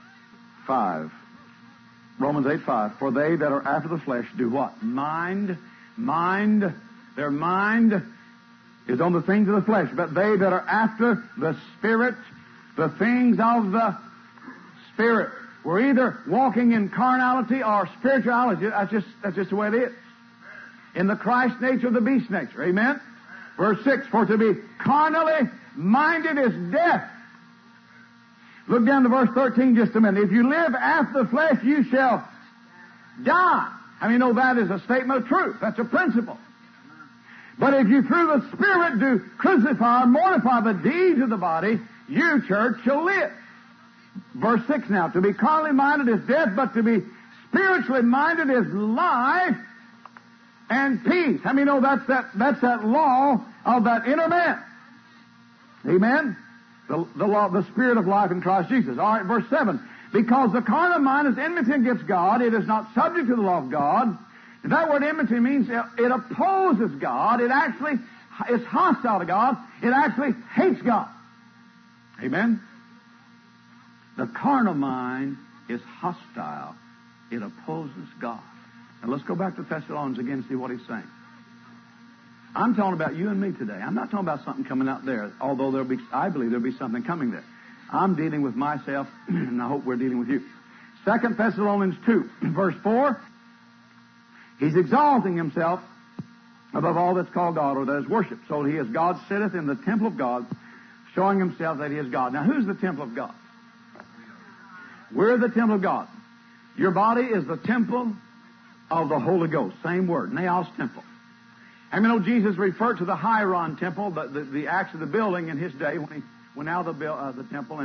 5. Romans 8:5. For they that are after the flesh do what? Mind. Their mind is on the things of the flesh. But they that are after the Spirit, the things of the Spirit. We're either walking in carnality or spirituality. That's just the way it is. In the Christ nature, the beast nature. Amen? Verse 6, for to be carnally minded is death. Look down to verse 13 just a minute. If you live after the flesh, you shall die. I mean, no, that is a statement of truth. That's a principle. But if you through the Spirit do crucify or mortify the deeds of the body, you, church, shall live. Verse 6 now. To be carnally minded is death, but to be spiritually minded is life and peace. I mean, no, that's that law of that inner man. Amen? The law, the Spirit of life in Christ Jesus. All right, verse 7. Because the carnal mind is enmity against God, it is not subject to the law of God. That word enmity means it opposes God. It actually is hostile to God. It actually hates God. Amen? The carnal mind is hostile. It opposes God. Now let's go back to Thessalonians again and see what he's saying. I'm talking about you and me today. I'm not talking about something coming out there, although I believe there'll be something coming there. I'm dealing with myself, and I hope we're dealing with you. 2 Thessalonians 2, verse 4. He's exalting himself above all that's called God or that is worshipped. So he is God sitteth in the temple of God, showing himself that he is God. Now who's the temple of God? We're the temple of God. Your body is the temple of the Holy Ghost. Same word, Naos temple. I mean, Jesus referred to the Hieron temple, the acts of the building in his day when he went out of the temple.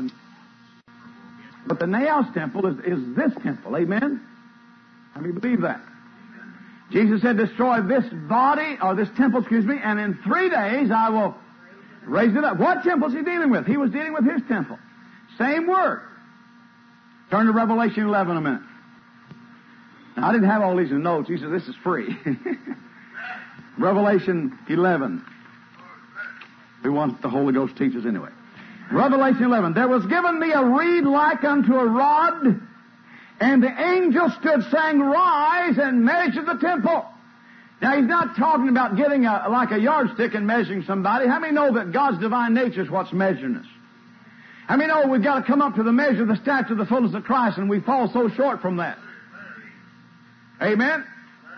But the Naos temple is this temple. Amen? How many believe that? Jesus said, destroy this body, or this temple, and in 3 days I will raise it up. What temple is he dealing with? He was dealing with his temple. Same word. Turn to Revelation 11 a minute. Now, I didn't have all these in notes. He said, this is free. Revelation 11. We want the Holy Ghost teaches anyway. Revelation 11. There was given me a reed like unto a rod, and the angel stood saying, rise and measure the temple. Now, he's not talking about getting like a yardstick and measuring somebody. How many know that God's divine nature is what's measuring us? How many know we've got to come up to the measure of the stature of the fullness of Christ, and we fall so short from that? Amen?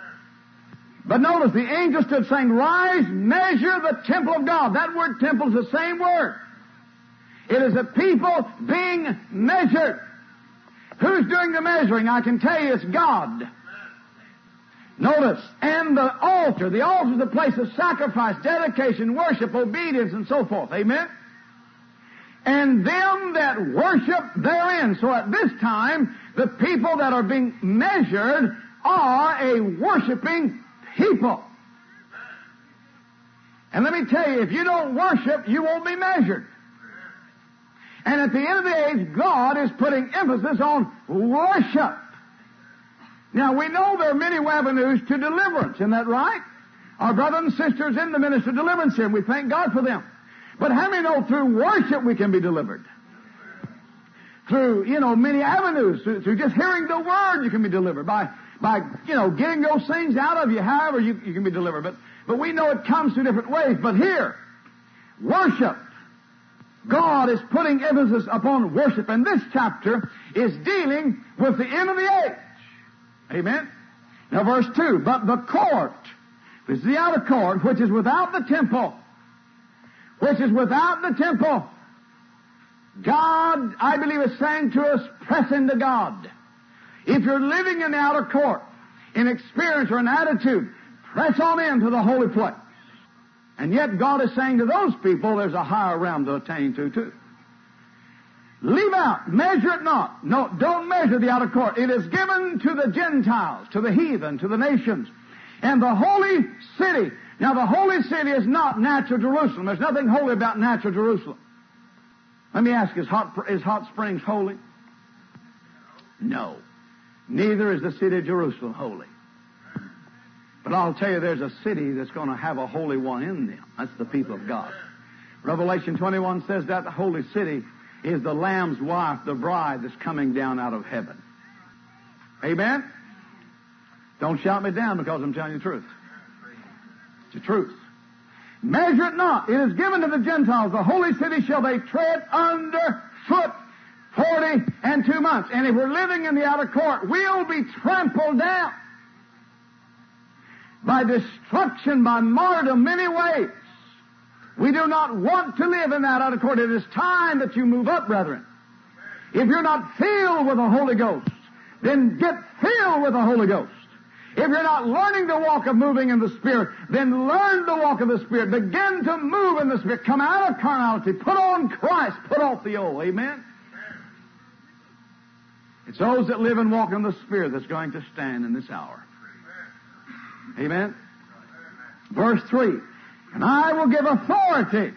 But notice, the angel stood saying, rise, measure the temple of God. That word temple is the same word. It is a people being measured. Who's doing the measuring? I can tell you it's God. Notice, and the altar. The altar is the place of sacrifice, dedication, worship, obedience, and so forth. Amen? And them that worship therein. So at this time, the people that are being measured are a worshiping people. And let me tell you, if you don't worship, you won't be measured. And at the end of the age, God is putting emphasis on worship. Now, we know there are many avenues to deliverance. Isn't that right? Our brothers and sisters in the ministry of deliverance here, and we thank God for them. But how many know through worship we can be delivered? Through, many avenues. Through just hearing the Word you can be delivered. By getting those things out of you, however you can be delivered. But we know it comes through different ways. But here, worship God is putting emphasis upon worship, and this chapter is dealing with the end of the age. Amen? Now verse 2, but the court, this is the outer court, which is without the temple, God, I believe, is saying to us, press into God. If you're living in the outer court, in experience or in attitude, press on into the holy place. And yet God is saying to those people, there's a higher realm to attain to, too. Leave out, measure it not. No, don't measure the outer court. It is given to the Gentiles, to the heathen, to the nations. And the holy city. Now the holy city is not natural Jerusalem. There's nothing holy about natural Jerusalem. Let me ask you, is Hot Springs holy? No. Neither is the city of Jerusalem holy. But I'll tell you, there's a city that's going to have a holy one in them. That's the people of God. Revelation 21 says that the holy city is the Lamb's wife, the bride that's coming down out of heaven. Amen? Don't shout me down because I'm telling you the truth. It's the truth. Measure it not. It is given to the Gentiles. The holy city shall they tread under foot 42 months. And if we're living in the outer court, we'll be trampled down by destruction, by martyrdom, many ways. We do not want to live in that outer court. It is time that you move up, brethren. If you're not filled with the Holy Ghost, then get filled with the Holy Ghost. If you're not learning the walk of moving in the Spirit, then learn the walk of the Spirit. Begin to move in the Spirit. Come out of carnality. Put on Christ. Put off the old. Amen? It's those that live and walk in the Spirit that's going to stand in this hour. Amen? Verse 3. And I will give authority.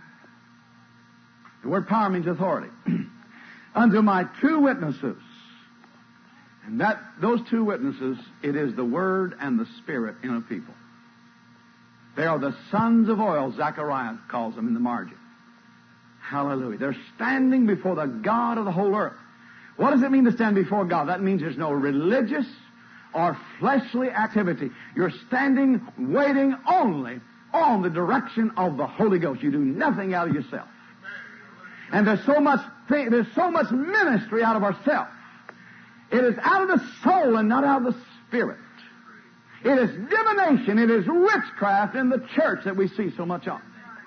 The word power means authority. Unto my two witnesses. And those two witnesses, it is the Word and the Spirit in a people. They are the sons of oil, Zechariah calls them in the margin. Hallelujah. They're standing before the God of the whole earth. What does it mean to stand before God? That means there's no religious or fleshly activity. You're standing, waiting only on the direction of the Holy Ghost. You do nothing out of yourself. And there's so much ministry out of ourselves. It is out of the soul and not out of the spirit. It is divination. It is witchcraft in the church that we see so much of.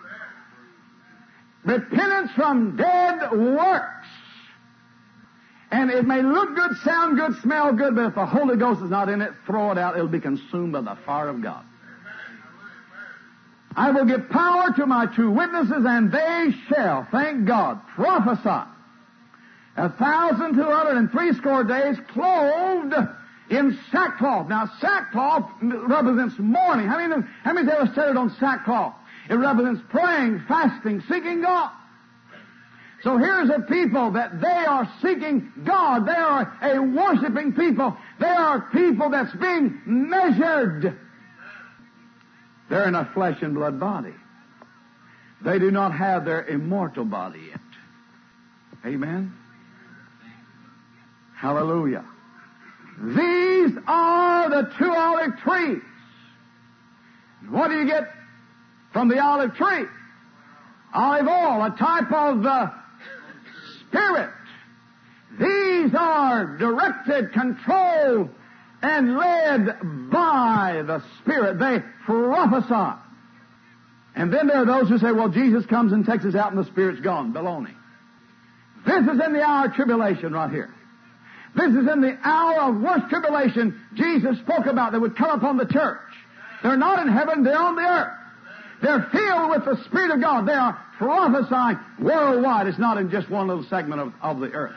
Repentance from dead works. And it may look good, sound good, smell good, but if the Holy Ghost is not in it, throw it out. It'll be consumed by the fire of God. I will give power to my two witnesses, and they shall, thank God, prophesy 1,260 days, clothed in sackcloth. Now, sackcloth represents mourning. How many have ever studied on sackcloth? It represents praying, fasting, seeking God. So here's a people that they are seeking God. They are a worshiping people. They are people that's being measured. They're in a flesh and blood body. They do not have their immortal body yet. Amen? Hallelujah. These are the two olive trees. What do you get from the olive tree? Olive oil, a type of the Spirit. These are directed, controlled, and led by the Spirit. They prophesy. And then there are those who say, well, Jesus comes and takes us out and the Spirit's gone. Baloney. This is in the hour of tribulation right here. This is in the hour of worst tribulation Jesus spoke about that would come upon the church. They're not in heaven, they're on the earth. They're filled with the Spirit of God. They are prophesying worldwide. It's not in just one little segment of the earth.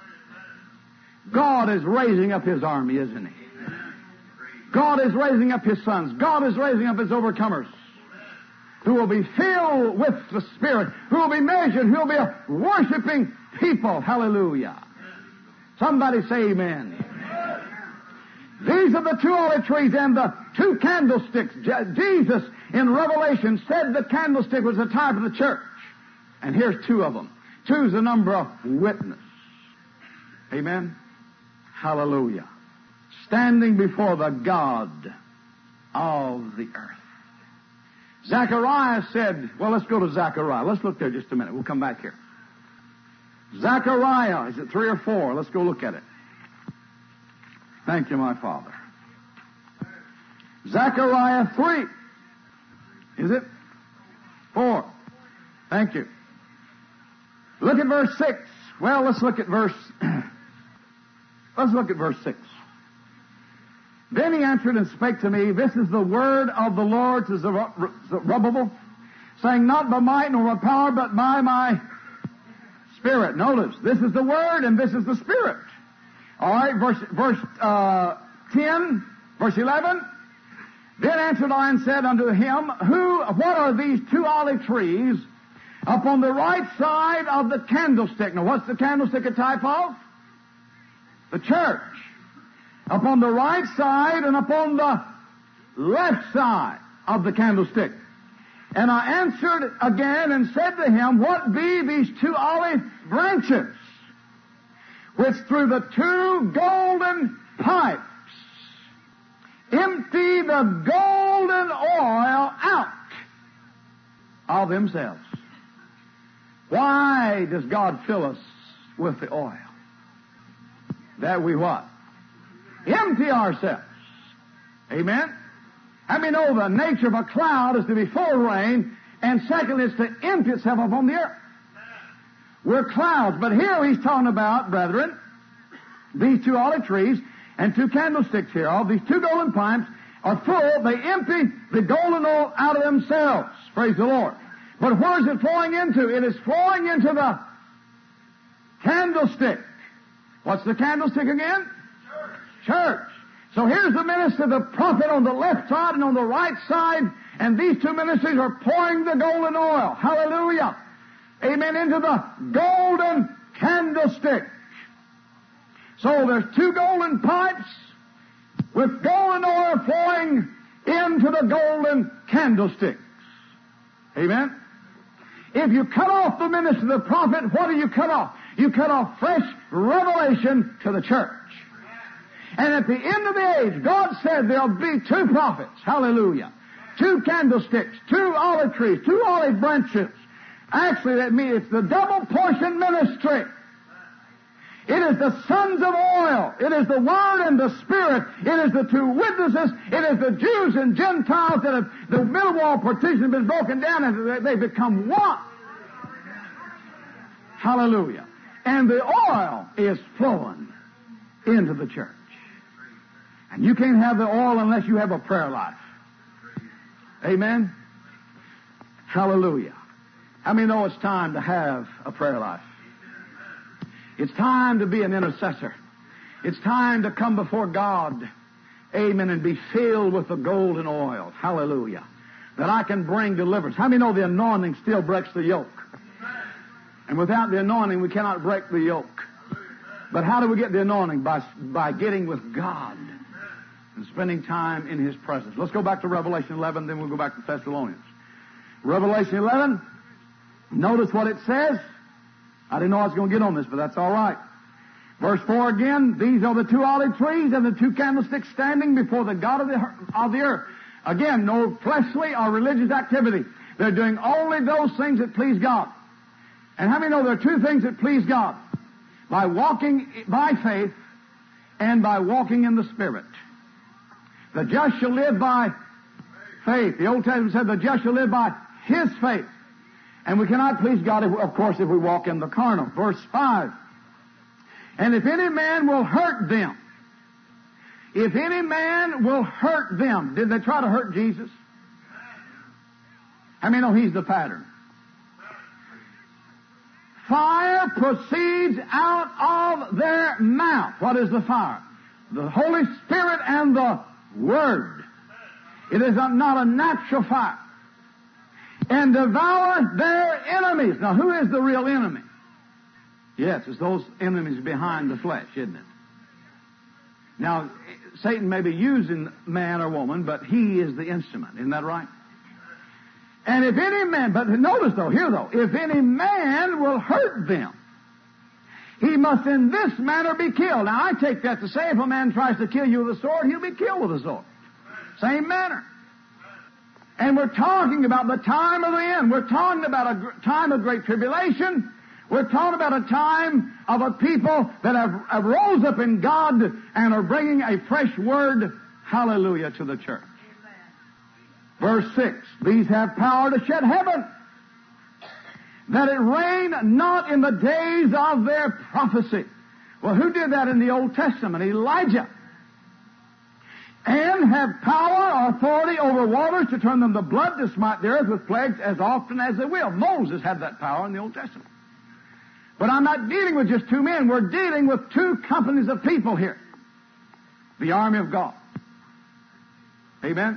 God is raising up His army, isn't He? God is raising up His sons. God is raising up His overcomers who will be filled with the Spirit, who will be measured, who will be a worshiping people. Hallelujah. Somebody say amen. These are the two olive trees and the two candlesticks. Jesus in Revelation said the candlestick was a type of the church. And here's two of them. Two is the number of witness. Amen. Hallelujah. Standing before the God of the earth. Zechariah said, well, let's go to Zechariah. Let's look there just a minute. We'll come back here. Zechariah, is it 3 or 4? Let's go look at it. Thank you, my Father. Zechariah 3. Is it? 4. Thank you. Look at verse 6. Well, let's look at verse 6. Then he answered and spake to me, this is the word of the Lord to Zerubbabel, saying, not by might nor by power, but by my Spirit. Notice, this is the word and this is the Spirit. All right, verse 10, verse 11. Then answered I and said unto him, what are these 2 olive trees upon the right side of the candlestick? Now, what's the candlestick a type of? The church. Upon the right side and upon the left side of the candlestick. And I answered again and said to him, what be these 2 olive branches, which through the 2 golden pipes empty the golden oil out of themselves? Why does God fill us with the oil? That we what? Empty ourselves. Amen? How many know the nature of a cloud is to be full of rain, and secondly, it's to empty itself upon the earth? We're clouds, but here he's talking about, brethren, these 2 olive trees and 2 candlesticks here. All these 2 golden pipes are full. They empty the golden oil out of themselves. Praise the Lord. But where is it flowing into? It is flowing into the candlestick. What's the candlestick again? Church. So here's the minister, the prophet on the left side and on the right side, and these 2 ministers are pouring the golden oil. Hallelujah. Amen. Into the golden candlestick. So there's 2 golden pipes with golden oil flowing into the golden candlesticks. Amen. If you cut off the minister, the prophet, what do you cut off? You cut off fresh revelation to the church. And at the end of the age, God said there'll be 2 prophets. Hallelujah. 2 candlesticks, 2 olive trees, 2 olive branches. Actually, that means it's the double portion ministry. It is the sons of oil. It is the Word and the Spirit. It is the 2 witnesses. It is the Jews and Gentiles that have, the middle wall partition has been broken down and they become one. Hallelujah. And the oil is flowing into the church. And you can't have the oil unless you have a prayer life. Amen? Hallelujah. How many know it's time to have a prayer life? It's time to be an intercessor. It's time to come before God. Amen. And be filled with the golden oil. Hallelujah. That I can bring deliverance. How many know the anointing still breaks the yoke? And without the anointing, we cannot break the yoke. But how do we get the anointing? By getting with God and spending time in His presence. Let's go back to Revelation 11, then we'll go back to Thessalonians. Revelation 11, notice what it says. I didn't know I was going to get on this, but that's all right. Verse 4 again, these are the 2 olive trees and the 2 candlesticks standing before the God of the earth. Again, no fleshly or religious activity. They're doing only those things that please God. And how many know there are 2 things that please God? By walking by faith and by walking in the Spirit. The just shall live by faith. The Old Testament said the just shall live by his faith. And we cannot please God, of course, if we walk in the carnal. Verse 5. And if any man will hurt them, if any man will hurt them. Did they try to hurt Jesus? How many know He's the pattern? Fire proceeds out of their mouth. What is the fire? The Holy Spirit and the Word. It is not a natural fire. And devour their enemies. Now, who is the real enemy? Yes, it's those enemies behind the flesh, isn't it? Now, Satan may be using man or woman, but he is the instrument. Isn't that right? And if any man, but notice though, here though, if any man will hurt them, he must in this manner be killed. Now, I take that to say if a man tries to kill you with a sword, he'll be killed with a sword. Same manner. And we're talking about the time of the end. We're talking about a time of great tribulation. We're talking about a time of a people that have rose up in God and are bringing a fresh word, hallelujah, to the church. Verse 6, these have power to shed heaven, that it rain not in the days of their prophecy. Well, who did that in the Old Testament? Elijah. And have power or authority over waters to turn them to blood, to smite the earth with plagues as often as they will. Moses had that power in the Old Testament. But I'm not dealing with just two men. We're dealing with two companies of people here. The army of God. Amen?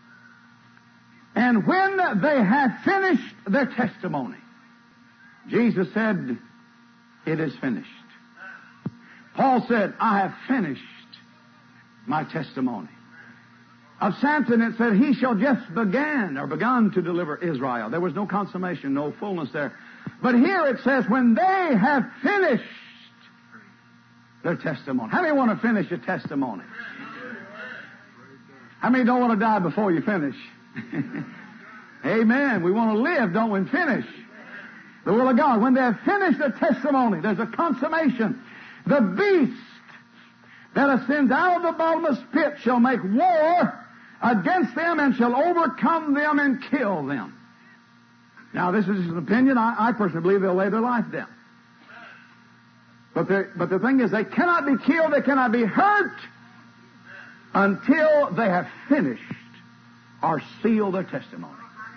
And when they had finished their testimony, Jesus said, it is finished. Paul said, I have finished my testimony. Of Samson it said, he shall just begun to deliver Israel. There was no consummation, no fullness there. But here it says, when they have finished their testimony. How many want to finish your testimony? How many don't want to die before you finish? Amen. We want to live, don't we, and finish the will of God. When they have finished their testimony, there's a consummation. The beast that ascends out of the bottomless pit shall make war against them and shall overcome them and kill them. Now, this is just an opinion. I personally believe they'll lay their life down. But the thing is, they cannot be killed, they cannot be hurt until they have finished or sealed their testimony.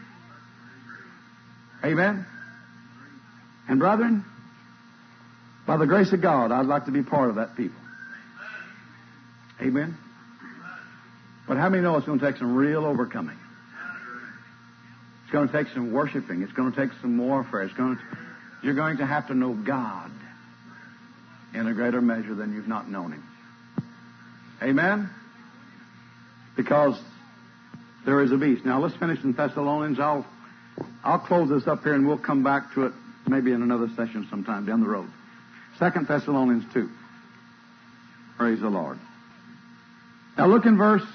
Amen? And brethren, by the grace of God, I'd like to be part of that people. Amen? But how many know it's going to take some real overcoming? It's going to take some worshiping. It's going to take some warfare. You're going to have to know God in a greater measure than you've not known Him. Amen? Because there is a beast. Now let's finish in Thessalonians. I'll close this up here and we'll come back to it maybe in another session sometime down the road. 2 Thessalonians 2. Praise the Lord. Now look in verse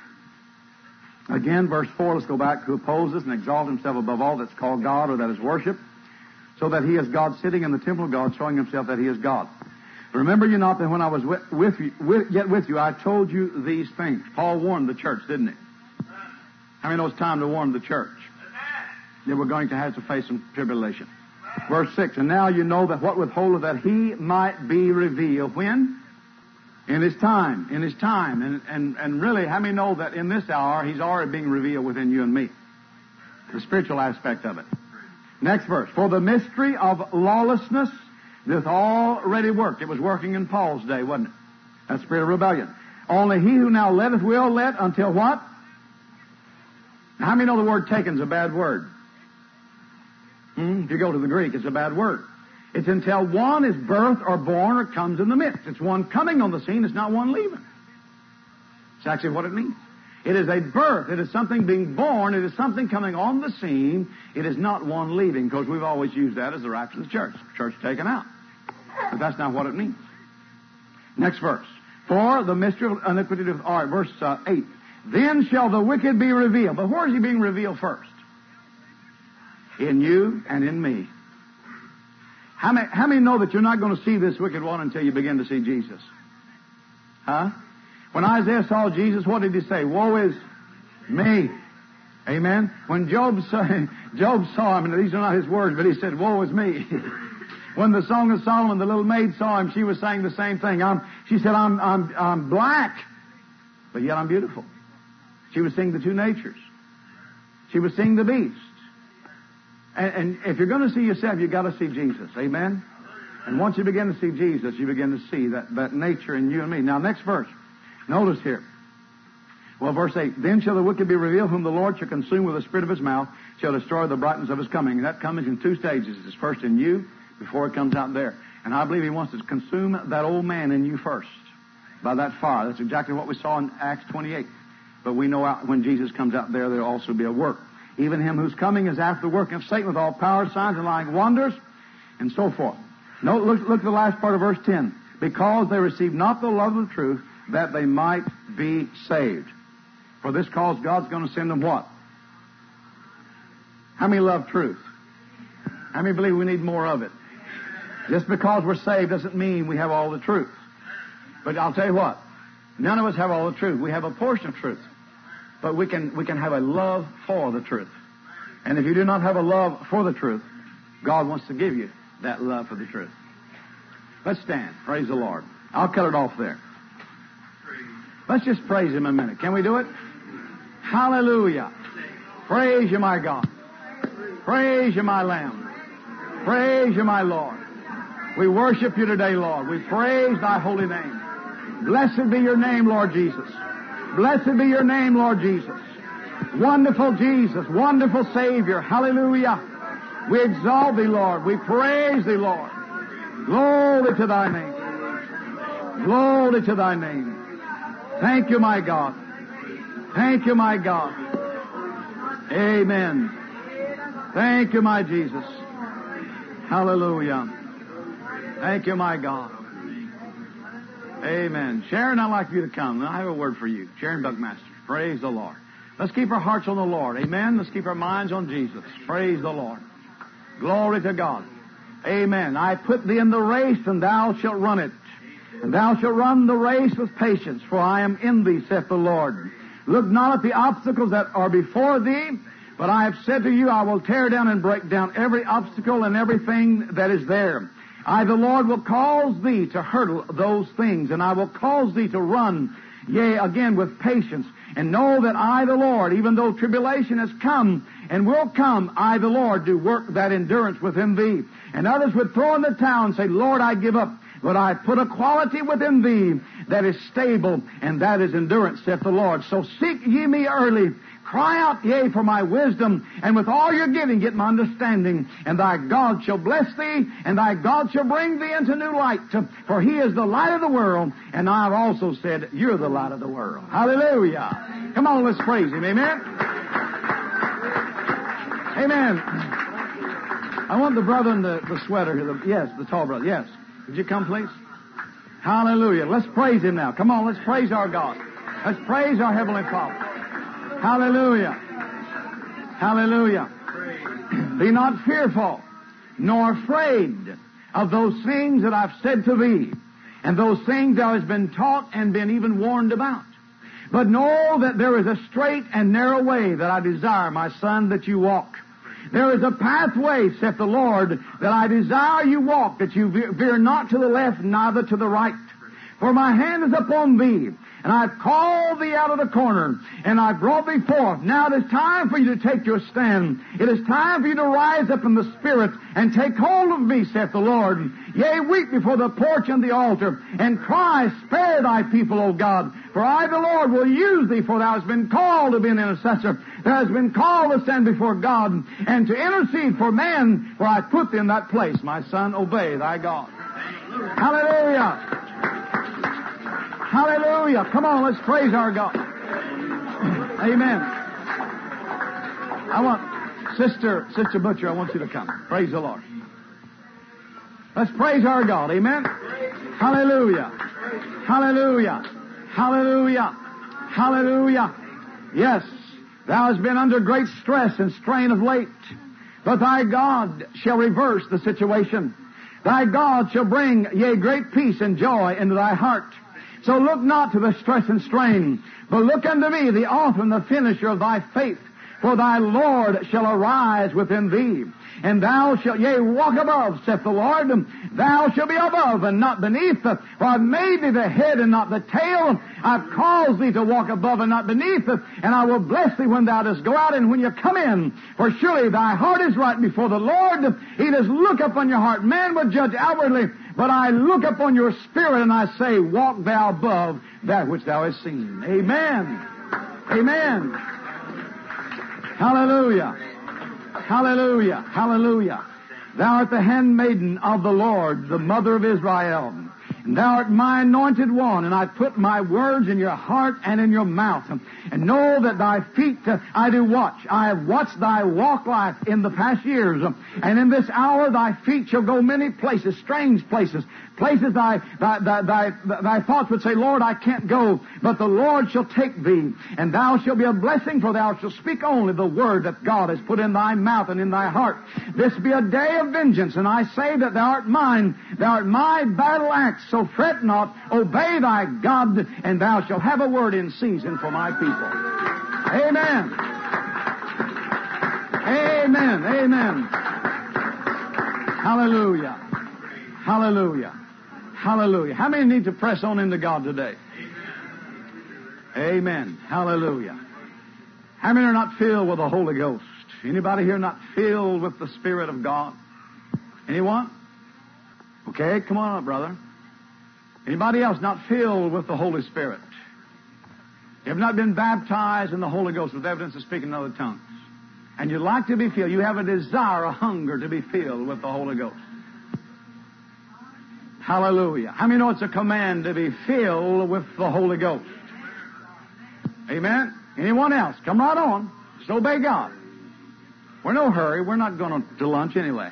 4. Let's go back. Who opposes and exalts himself above all that's called God or that is worship, so that he is God sitting in the temple of God, showing himself that he is God. Remember you not that when I was yet with you, I told you these things. Paul warned the church, didn't he? How many know it's time to warn the church that we're going to have to face some tribulation? Verse 6, and now you know that what withholdeth that he might be revealed. When? In his time. In his time. And really, how many know that in this hour, he's already being revealed within you and me? The spiritual aspect of it. Next verse. For the mystery of lawlessness doth already work. It was working in Paul's day, wasn't it? That spirit of rebellion. Only he who now letteth will let until what? Now, how many know the word taken is a bad word? If you go to the Greek, it's a bad word. It's until one is birthed or born or comes in the midst. It's one coming on the scene. It's not one leaving. It's actually what it means. It is a birth. It is something being born. It is something coming on the scene. It is not one leaving, because we've always used that as the rapture of the church. Church taken out. But that's not what it means. Next verse. For the mystery of iniquity of... All right, verse 8. Then shall the wicked be revealed. But where is he being revealed first? In you and in me. How many know that you're not going to see this wicked one until you begin to see Jesus? Huh? When Isaiah saw Jesus, what did he say? Woe is me. Amen? When Job saw him, and these are not his words, but he said, woe is me. When the Song of Solomon, the little maid saw him, she was saying the same thing. She said, I'm black, but yet I'm beautiful. She was seeing the two natures. She was seeing the beast. And if you're going to see yourself, you've got to see Jesus. Amen? And once you begin to see Jesus, you begin to see that nature in you and me. Now, next verse. Notice here. Well, verse 8. Then shall the wicked be revealed, whom the Lord shall consume with the spirit of his mouth, shall destroy the brightness of his coming. And that comes in two stages. It's first in you, before it comes out there. And I believe he wants to consume that old man in you first, by that fire. That's exactly what we saw in Acts 28. But we know when Jesus comes out there, there'll also be a work. Even him whose coming is after the working of Satan with all power, signs, and lying wonders, and so forth. Look at the last part of verse 10. Because they received not the love of the truth, that they might be saved. For this cause God's going to send them what? How many love truth? How many believe we need more of it? Just because we're saved doesn't mean we have all the truth. But I'll tell you what, none of us have all the truth. We have a portion of truth. But we can have a love for the truth. And if you do not have a love for the truth, God wants to give you that love for the truth. Let's stand. Praise the Lord. I'll cut it off there. Let's just praise Him a minute. Can we do it? Hallelujah. Praise you, my God. Praise you, my Lamb. Praise you, my Lord. We worship you today, Lord. We praise thy holy name. Blessed be your name, Lord Jesus. Blessed be your name, Lord Jesus. Wonderful Jesus, wonderful Savior. Hallelujah. We exalt thee, Lord. We praise thee, Lord. Glory to thy name. Glory to thy name. Thank you, my God. Thank you, my God. Amen. Thank you, my Jesus. Hallelujah. Thank you, my God. Amen. Sharon, I'd like you to come. I have a word for you. Sharon Buckmaster. Praise the Lord. Let's keep our hearts on the Lord. Amen. Let's keep our minds on Jesus. Praise the Lord. Glory to God. Amen. I put thee in the race, and thou shalt run it. And thou shalt run the race with patience, for I am in thee, saith the Lord. Look not at the obstacles that are before thee, but I have said to you, I will tear down and break down every obstacle and everything that is there. I, the Lord, will cause thee to hurdle those things, and I will cause thee to run, yea, again with patience. And know that I, the Lord, even though tribulation has come and will come, I, the Lord, do work that endurance within thee. And others would throw in the towel and say, Lord, I give up. But I put a quality within thee that is stable, and that is endurance, saith the Lord. So seek ye me early. Cry out, yea, for my wisdom, and with all your getting, get my understanding. And thy God shall bless thee, and thy God shall bring thee into new light. For he is the light of the world, and I have also said, you're the light of the world. Hallelujah. Come on, let's praise him. Amen. Amen. I want the brother in the sweater here. Yes, the tall brother. Yes. Would you come, please? Hallelujah. Let's praise him now. Come on, let's praise our God. Let's praise our Heavenly Father. Hallelujah. Hallelujah. Be not fearful, nor afraid of those things that I've said to thee, and those things thou hast been taught and been even warned about. But know that there is a straight and narrow way that I desire, my son, that you walk. There is a pathway, saith the Lord, that I desire you walk, that you veer not to the left, neither to the right. For my hand is upon thee, and I've called thee out of the corner, and I've brought thee forth. Now it is time for you to take your stand. It is time for you to rise up in the Spirit and take hold of me, saith the Lord. Yea, weep before the porch and the altar, and cry, spare thy people, O God. For I, the Lord, will use thee, for thou hast been called to be an intercessor. Thou hast been called to stand before God, and to intercede for man, for I put thee in that place. My son, obey thy God. Hallelujah. Hallelujah. Come on, let's praise our God. Amen. I want Sister Butcher, I want you to come. Praise the Lord. Let's praise our God. Amen. Hallelujah. Hallelujah. Hallelujah. Hallelujah. Yes, thou hast been under great stress and strain of late, but thy God shall reverse the situation. Thy God shall bring, yea, great peace and joy into thy heart. So look not to the stress and strain, but look unto me, the author and the finisher of thy faith. For thy Lord shall arise within thee, and thou shalt, yea, walk above, saith the Lord. Thou shalt be above and not beneath. For I've made thee the head and not the tail. I've caused thee to walk above and not beneath. And I will bless thee when thou dost go out and when you come in. For surely thy heart is right before the Lord. He does look upon your heart. Man will judge outwardly, but I look upon your spirit, and I say, walk thou above that which thou hast seen. Amen. Amen. Hallelujah. Hallelujah. Hallelujah. Thou art the handmaiden of the Lord, the mother of Israel. And thou art my anointed one, and I put my words in your heart and in your mouth. And know that thy feet I do watch. I have watched thy walk life in the past years. And in this hour thy feet shall go many places, strange places. Places thy thoughts would say, Lord, I can't go. But the Lord shall take thee. And thou shalt be a blessing, for thou shalt speak only the word that God has put in thy mouth and in thy heart. This be a day of vengeance. And I say that thou art mine. Thou art my battle axe. So fret not. Obey thy God. And thou shalt have a word in season for my people. Amen. Amen. Amen. Hallelujah. Hallelujah. Hallelujah. How many need to press on into God today? Amen. Hallelujah. How many are not filled with the Holy Ghost? Anybody here not filled with the Spirit of God? Anyone? Okay, come on up, brother. Anybody else not filled with the Holy Spirit? You have not been baptized in the Holy Ghost with evidence of speaking in other tongues. And you'd like to be filled. You have a desire, a hunger to be filled with the Holy Ghost. Hallelujah. How many know it's a command to be filled with the Holy Ghost? Amen? Anyone else? Come right on. Just obey God. We're in no hurry. We're not going to lunch anyway.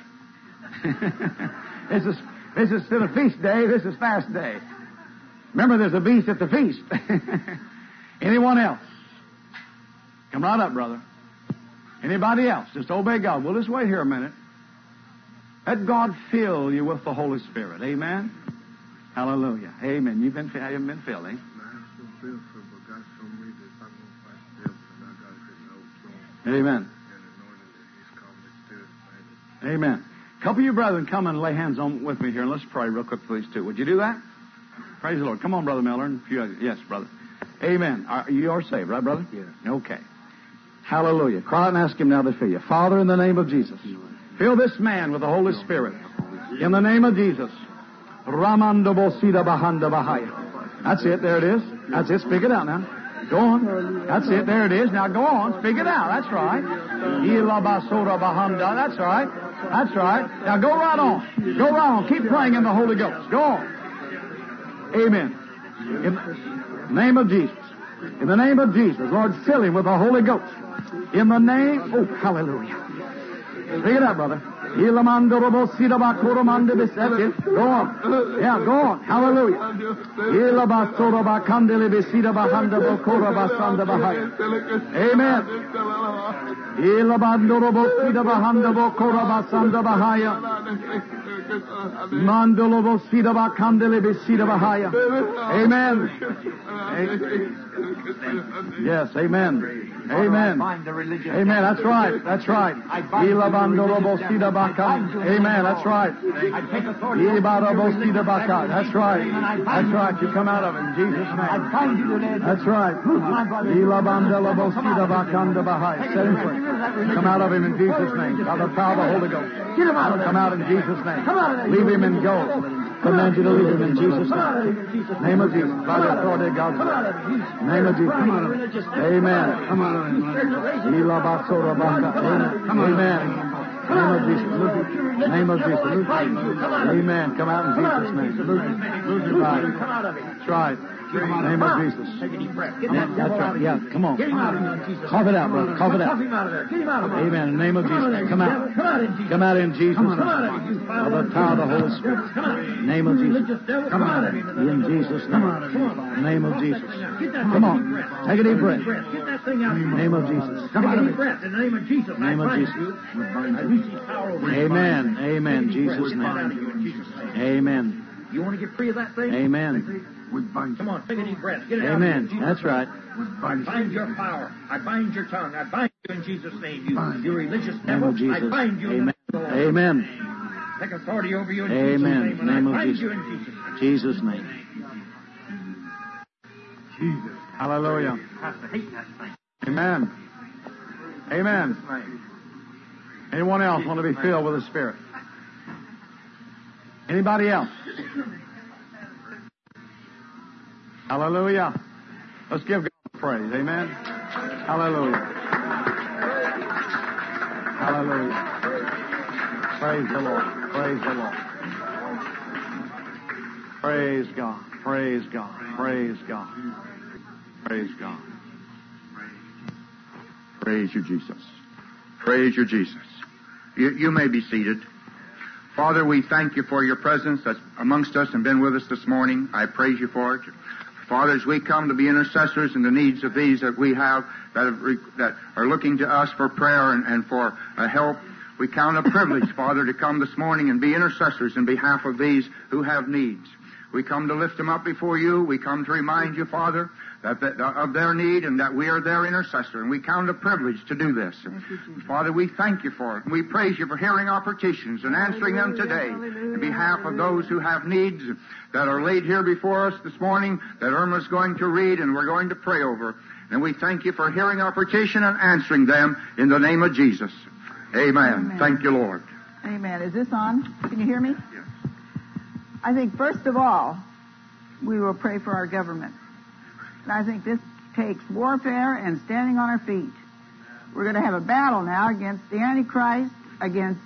This is still a feast day. This is fast day. Remember, there's a beast at the feast. Anyone else? Come right up, brother. Anybody else? Just obey God. We'll just wait here a minute. Let God fill you with the Holy Spirit. Amen? Hallelujah. Amen. You haven't been filled, eh? Amen. Amen. A couple of you brethren come and lay hands on with me here, and let's pray real quick for these two. Would you do that? Praise the Lord. Come on, Brother Miller. And a few others. Yes, brother. Amen. You are saved, right, brother? Yes. Okay. Hallelujah. Cry and ask Him now to fill you. Father, in the name of Jesus, fill this man with the Holy Spirit. In the name of Jesus. Ramando Bosida Bahanda Bahaya. That's it. There it is. That's it. Speak it out now. Go on. That's it. There it is. Now go on. Speak it out. That's right. Ilabasura Bahanda. That's right. That's right. Now go right on. Go right on. Keep praying in the Holy Ghost. Go on. Amen. In the name of Jesus. In the name of Jesus. Lord, fill him with the Holy Ghost. In the name... Oh, hallelujah. Speak it out, brother. That's it. Go on. Yeah, go on. Hallelujah. Amen. Yes, amen. Amen. Amen. That's right. That's right. Amen. That's right. That's right. That's right. You come out of it in Jesus' name. That's right. Set him free. Come out of him in Jesus' name. By the power of the Holy Ghost. Come out in Jesus' name. Leave him and go. Command you to leave him in Jesus' name. Name of Jesus. By the authority of God's word. Name of Jesus. Amen. Come on. Amen. Name of Jesus. Name of Jesus. Amen. Come out in Jesus' name. Right. That's right. Name of Jesus. That's right. Yeah. Come on. Cough it out, brother. Cough it out. Amen. In the name of Jesus. Come out. Come out in Jesus' name. By the power of the Holy Spirit. Name of Jesus. Come out. In Jesus' name. Name of Jesus. Come on. Take a deep breath. Name of Jesus. Come out of it. In the name of Jesus. Name of Jesus. Amen. Amen. Jesus' name. Amen. You want to get free of that thing? Amen. Come on, take a deep breath. Get it out. Amen. That's right. I bind your power. I bind your tongue. I bind you in Jesus' name. You religious devil. I bind you in the name of the Lord. Amen. Take authority over you in Amen. Jesus' name. And I bind you in Jesus' name. Jesus' name. Jesus. Hallelujah. I hate that thing. Amen. Amen. Anyone else want to be filled with the Spirit? Anybody else? Hallelujah. Let's give God praise. Amen. Hallelujah. Hallelujah. Praise the Lord. Praise the Lord. Praise God. Praise God. Praise God. Praise God. Praise you, Jesus. Praise you, Jesus. You may be seated. Father, we thank you for your presence that's amongst us and been with us this morning. I praise you for it. Father, as we come to be intercessors in the needs of these that we have that are looking to us for prayer and for help, we count a privilege, Father, to come this morning and be intercessors in behalf of these who have needs. We come to lift them up before you. We come to remind you, Father, of their need and that we are their intercessor. And we count it a privilege to do this. Father, we thank you for it. And we praise you for hearing our petitions and answering them today in behalf of those who have needs that are laid here before us this morning that Irma's going to read and we're going to pray over. And we thank you for hearing our petition and answering them in the name of Jesus. Amen. Thank you, Lord. Amen. Is this on? Can you hear me? Yes. I think, first of all, we will pray for our government. And I think this takes warfare and standing on our feet. We're going to have a battle now against the Antichrist, against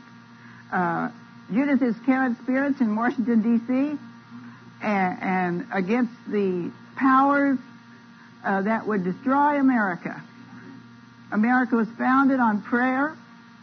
Judas Iscariot spirits in Washington, D.C., and against the powers that would destroy America. America was founded on prayer.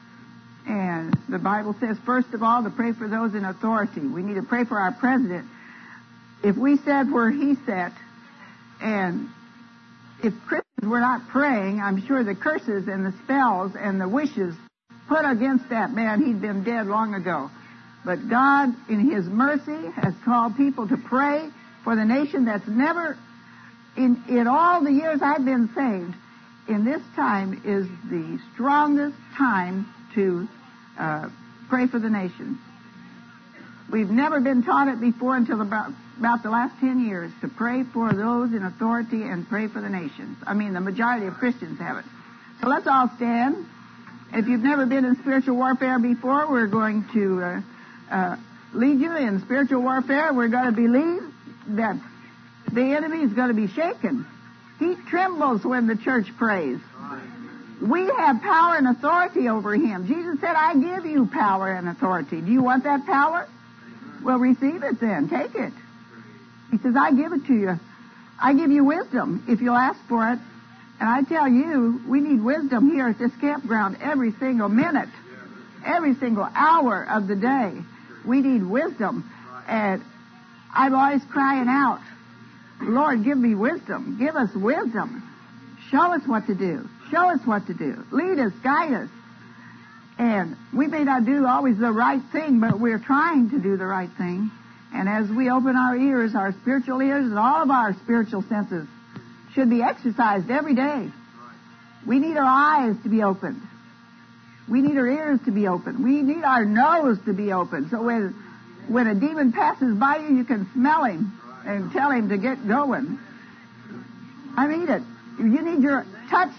And the Bible says, first of all, to pray for those in authority. We need to pray for our president. If we sat where he sat, and if Christians were not praying, I'm sure the curses and the spells and the wishes put against that man, he'd been dead long ago. But God, in his mercy, has called people to pray for the nation that's never, in all the years I've been saved, in this time is the strongest time to pray for the nation. We've never been taught it before until about the last 10 years, to pray for those in authority and pray for the nations. I mean, the majority of Christians have it. So let's all stand. If you've never been in spiritual warfare before, we're going to lead you in spiritual warfare. We're going to believe that the enemy is going to be shaken. He trembles when the church prays. We have power and authority over him. Jesus said, I give you power and authority. Do you want that power? Well, receive it then. Take it. He says, I give it to you. I give you wisdom if you'll ask for it. And I tell you, we need wisdom here at this campground every single minute, every single hour of the day. We need wisdom. And I'm always crying out, Lord, give me wisdom. Give us wisdom. Show us what to do. Show us what to do. Lead us, guide us. And we may not do always the right thing, but we're trying to do the right thing. And as we open our ears, our spiritual ears, and all of our spiritual senses should be exercised every day. We need our eyes to be opened. We need our ears to be open. We need our nose to be open. So when a demon passes by you, you can smell him and tell him to get going. I mean it. You need your touch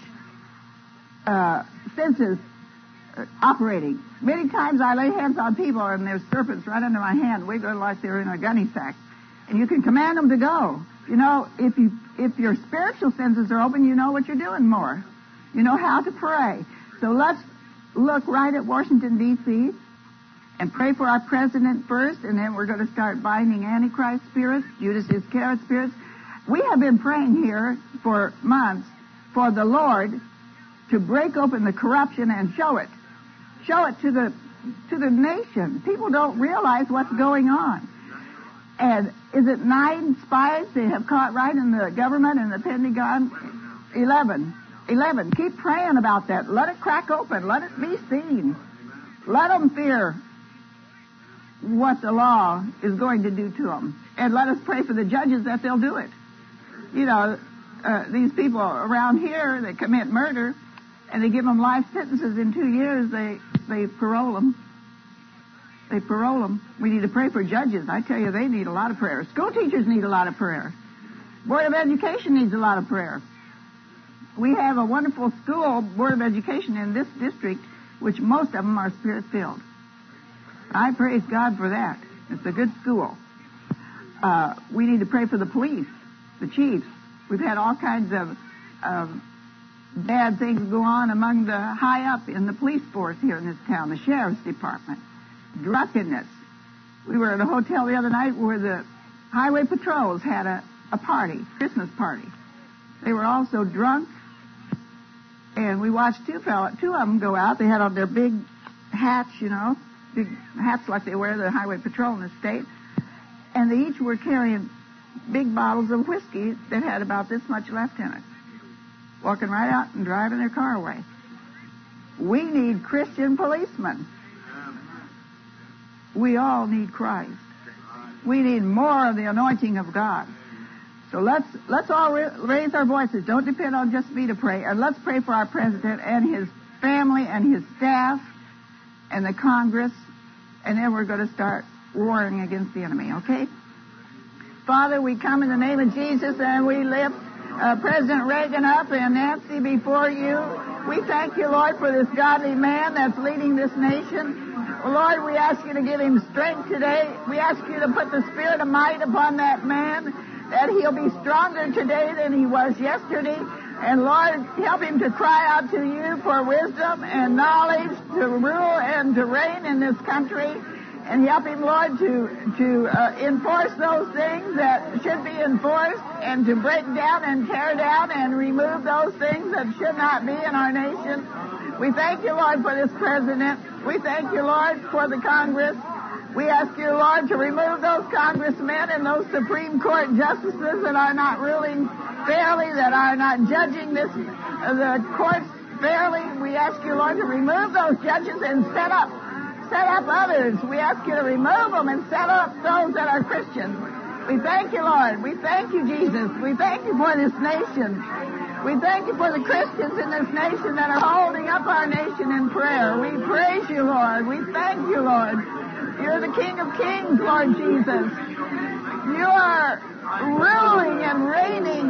senses operating. Many times I lay hands on people and there's serpents right under my hand, wiggling like they're in a gunny sack. And you can command them to go. You know, if your spiritual senses are open, you know what you're doing more. You know how to pray. So let's look right at Washington, D.C., and pray for our president first, and then we're going to start binding Antichrist spirits, Judas Iscariot spirits. We have been praying here for months for the Lord to break open the corruption and show it. Show it to the nation. People don't realize what's going on. And is it 9 spies they have caught right in the government and the Pentagon? 11. Keep praying about that. Let it crack open. Let it be seen. Let them fear what the law is going to do to them. And let us pray for the judges that they'll do it. You know, these people around here that commit murder, and they give them life sentences in 2 years, they parole them. They parole them. We need to pray for judges. I tell you, they need a lot of prayer. School teachers need a lot of prayer. Board of Education needs a lot of prayer. We have a wonderful school, Board of Education, in this district, which most of them are spirit-filled. I praise God for that. It's a good school. We need to pray for the police, the chiefs. We've had all kinds of bad things go on among the high up in the police force here in this town, the sheriff's department. Drunkenness. We were at a hotel the other night where the highway patrols had a party, Christmas party. They were all so drunk. And we watched two of them go out. They had on their big hats, big hats like they wear the highway patrol in the state. And they each were carrying big bottles of whiskey that had about this much left in it. Walking right out and driving their car away. We need Christian policemen. We all need Christ. We need more of the anointing of God. So let's all raise our voices. Don't depend on just me to pray. And let's pray for our president and his family and his staff and the Congress. And then we're going to start warring against the enemy, okay? Father, we come in the name of Jesus and we lift President Reagan up and Nancy before you. We thank you, Lord, for this godly man that's leading this nation. Lord, we ask you to give him strength today. We ask you to put the spirit of might upon that man, that he'll be stronger today than he was yesterday. And Lord, help him to cry out to you for wisdom and knowledge to rule and to reign in this country. And help him, Lord, to enforce those things that should be enforced and to break down and tear down and remove those things that should not be in our nation. We thank you, Lord, for this president. We thank you, Lord, for the Congress. We ask you, Lord, to remove those congressmen and those Supreme Court justices that are not ruling fairly, that are not judging the courts fairly. We ask you, Lord, to remove those judges and set up others. We ask you to remove them and set up those that are Christians. We thank you, Lord. We thank you, Jesus. We thank you for this nation. We thank you for the Christians in this nation that are holding up our nation in prayer. We praise you, Lord. We thank you, Lord. You're the King of Kings, Lord Jesus. You are ruling and reigning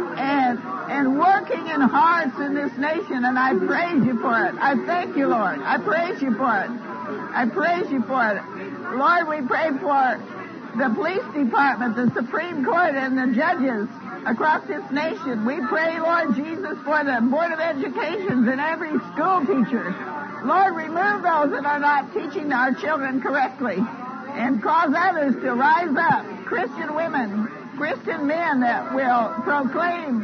and working in hearts in this nation, and I praise you for it. I thank you, Lord. I praise you for it. I praise you for it. Lord, we pray for the police department, the Supreme Court, and the judges across this nation. We pray, Lord Jesus, for the Board of Education and every school teacher. Lord, remove those that are not teaching our children correctly and cause others to rise up, Christian women, Christian men that will proclaim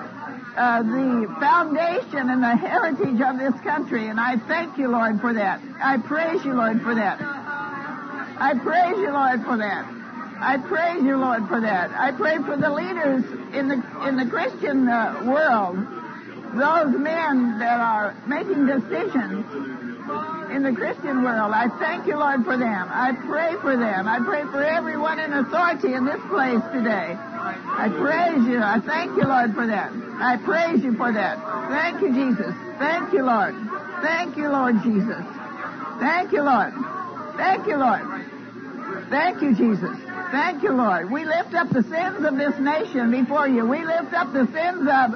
the foundation and the heritage of this country. And I thank you, Lord, for that. I praise you, Lord, for that. I praise you, Lord, for that. I praise you, Lord, for that. I pray for the leaders in the Christian world, those men that are making decisions in the Christian world. I thank you, Lord, for them. I pray for them. I pray for everyone in authority in this place today. I praise you. I thank you, Lord, for that. I praise you for that. Thank you, Jesus. Thank you, Lord. Thank you, Lord Jesus. Thank you, Lord. Thank you, Lord. Thank you, Jesus. Thank you, Lord. We lift up the sins of this nation before you. We lift up the sins of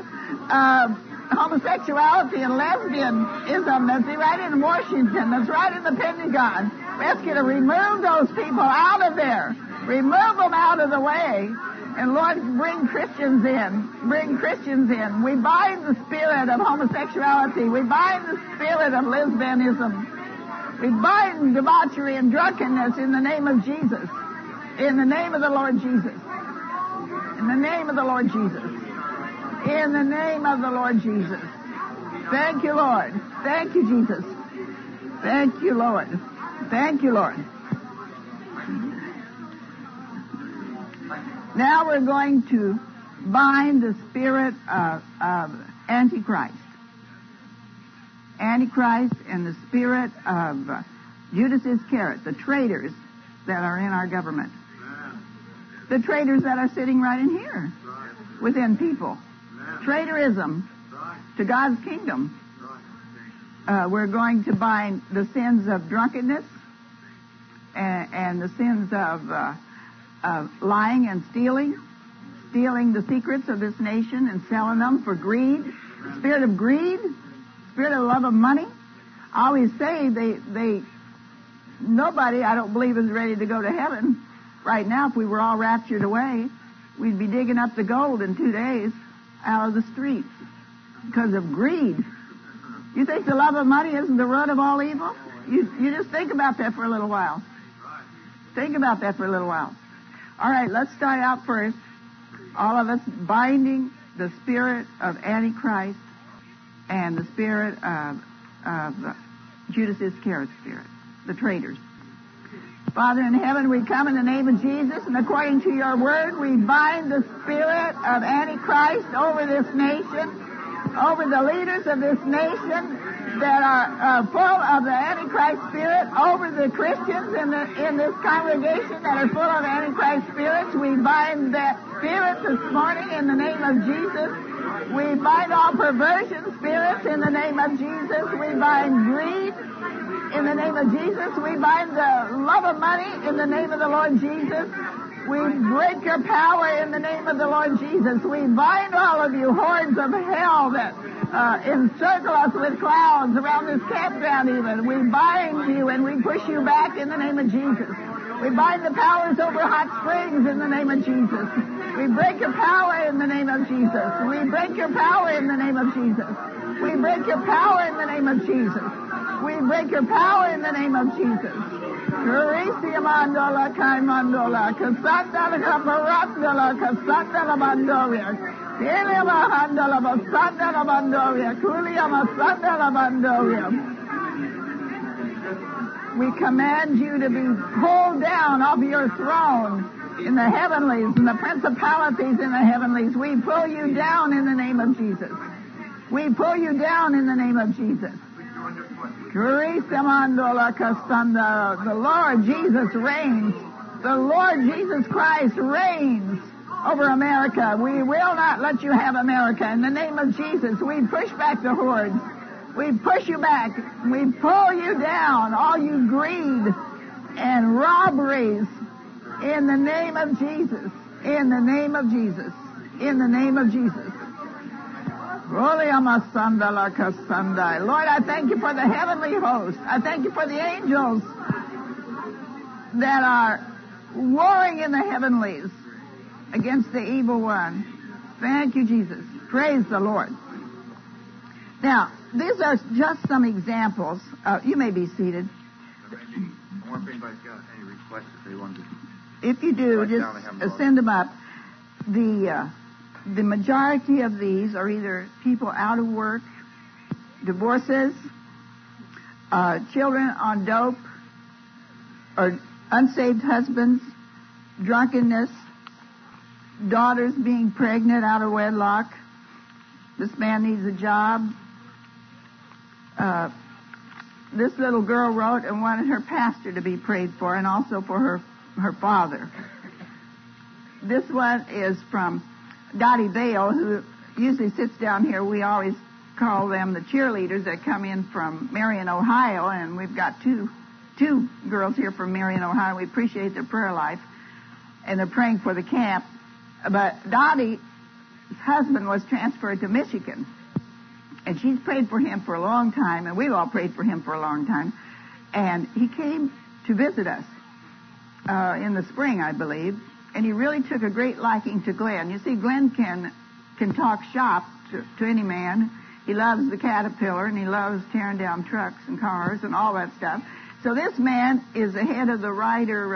homosexuality and lesbianism that's right in Washington, that's right in the Pentagon. We ask you to remove those people out of there. Remove them out of the way. And Lord, bring Christians in. Bring Christians in. We bind the spirit of homosexuality. We bind the spirit of lesbianism. We bind debauchery and drunkenness in the name of Jesus. In the name of the Lord Jesus. In the name of the Lord Jesus. In the name of the Lord Jesus. Thank you, Lord. Thank you, Jesus. Thank you, Lord. Thank you, Lord. Now we're going to bind the spirit of Antichrist. Antichrist and the spirit of Judas Iscariot, the traitors that are in our government. The traitors that are sitting right in here within people. Traitorism to God's kingdom. We're going to bind the sins of drunkenness and the sins of lying and stealing the secrets of this nation and selling them for greed. Spirit of greed, spirit of love of money. I always say nobody, I don't believe, is ready to go to heaven. Right now, if we were all raptured away, we'd be digging up the gold in 2 days out of the streets because of greed. You think the love of money isn't the root of all evil? You just think about that for a little while. Think about that for a little while. All right, let's start out first. All of us binding the spirit of Antichrist and the spirit of Judas Iscariot's spirit, the traitors. Father in heaven, we come in the name of Jesus, and according to your word, we bind the spirit of Antichrist over this nation, over the leaders of this nation that are full of the Antichrist spirit, over the Christians in this congregation that are full of Antichrist spirits. We bind that spirit this morning in the name of Jesus. We bind all perversion spirits in the name of Jesus. We bind greed in the name of Jesus. We bind the love of money in the name of the Lord Jesus. We break your power in the name of the Lord Jesus. We bind all of you hordes of hell that encircle us with clouds around this campground even. We bind you and we push you back in the name of Jesus. We bind the powers over Hot Springs in the name of Jesus. We break your power in the name of Jesus. We break your power in the name of Jesus. We break your power in the name of Jesus. We break your power in the name of Jesus. Curisia mandola kai mandola, kasanda la kaparandola, kasanda la mandoria, Elia mahandola, basanda la mandoria, kulia masanda la mandoria. We command you to be pulled down off your throne in the heavenlies, and the principalities in the heavenlies. We pull you down in the name of Jesus. We pull you down in the name of Jesus. The Lord Jesus reigns. The Lord Jesus Christ reigns over America. We will not let you have America. In the name of Jesus, we push back the hordes. We push you back. We pull you down, all you greed and robberies, in the name of Jesus. In the name of Jesus. In the name of Jesus. Lord, I thank you for the heavenly host. I thank you for the angels that are warring in the heavenlies against the evil one. Thank you, Jesus. Praise the Lord. Now, these are just some examples. You may be seated. I wonder if anybody's got any requests that they want to. If you do, just send them up. The majority of these are either people out of work, divorces, children on dope, or unsaved husbands, drunkenness, daughters being pregnant out of wedlock. This man needs a job. This little girl wrote and wanted her pastor to be prayed for, and also for her father. This one is from Dottie Bale, who usually sits down here. We always call them the cheerleaders that come in from Marion, Ohio, and we've got two girls here from Marion, Ohio. We appreciate their prayer life, and they're praying for the camp. But Dottie's husband was transferred to Michigan, and she's prayed for him for a long time, and we've all prayed for him for a long time. And he came to visit us in the spring, I believe. And he really took a great liking to Glenn. You see, Glenn can talk shop to any man. He loves the Caterpillar, and he loves tearing down trucks and cars and all that stuff. So this man is the head of the Ryder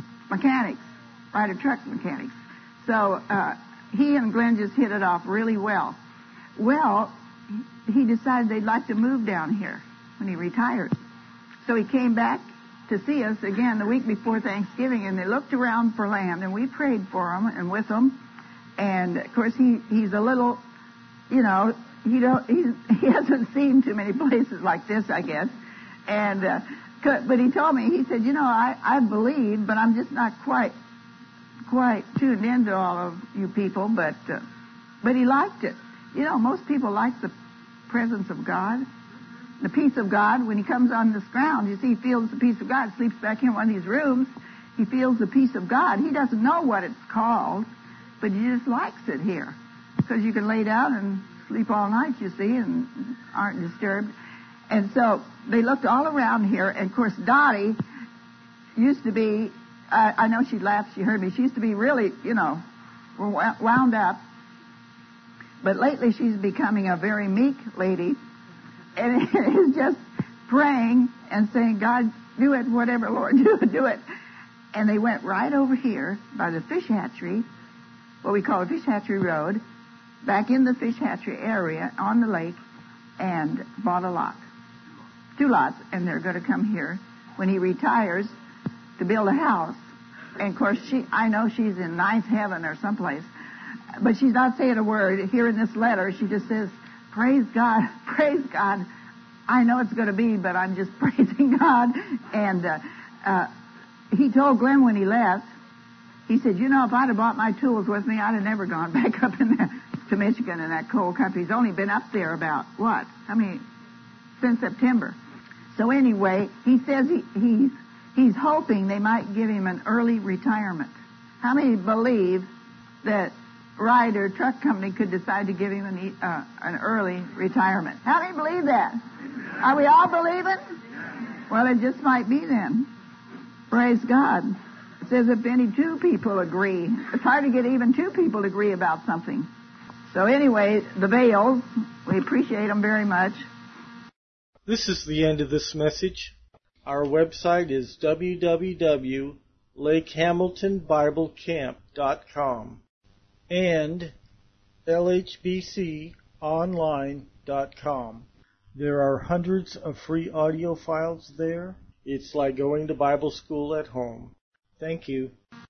truck mechanics. So he and Glenn just hit it off really well. Well, he decided they'd like to move down here when he retired. So he came back to see us again the week before Thanksgiving, and they looked around for land, and we prayed for him and with him. And of course, he's a little, he hasn't seen too many places like this, I guess. And but he told me, he said, I believe, but I'm just not quite tuned into all of you people. But he liked it. Most people like the presence of God. The peace of God. When he comes on this ground, you see, he feels the peace of God. Sleeps back in one of these rooms. He feels the peace of God. He doesn't know what it's called, but he just likes it here. Because you can lay down and sleep all night, you see, and aren't disturbed. And so they looked all around here. And, of course, Dottie used to be, I know she laughed, she heard me. She used to be really, wound up. But lately she's becoming a very meek lady. And is just praying and saying, God, do it, whatever, Lord, do it. And they went right over here by the fish hatchery, what we call the Fish Hatchery Road, back in the fish hatchery area on the lake, and bought a lot. 2 lots, and they're going to come here when he retires to build a house. And of course, I know she's in ninth heaven or someplace, but she's not saying a word. Here in this letter, she just says, praise God, praise God. I know it's going to be, but I'm just praising God. And he told Glenn when he left, he said, you know, if I'd have brought my tools with me, I'd have never gone back up to Michigan in that cold country. He's only been up there about, what? I mean, since September. So anyway, he says he's hoping they might give him an early retirement. How many believe that Ryder Truck Company could decide to give him an early retirement? How many believe that? Are we all believing? Well, it just might be then. Praise God. It says if any 2 people agree. It's hard to get even 2 people to agree about something. So anyway, the Vales, we appreciate them very much. This is the end of this message. Our website is www.lakehamiltonbiblecamp.com and lhbconline.com. There are hundreds of free audio files there. It's like going to Bible school at home. Thank you.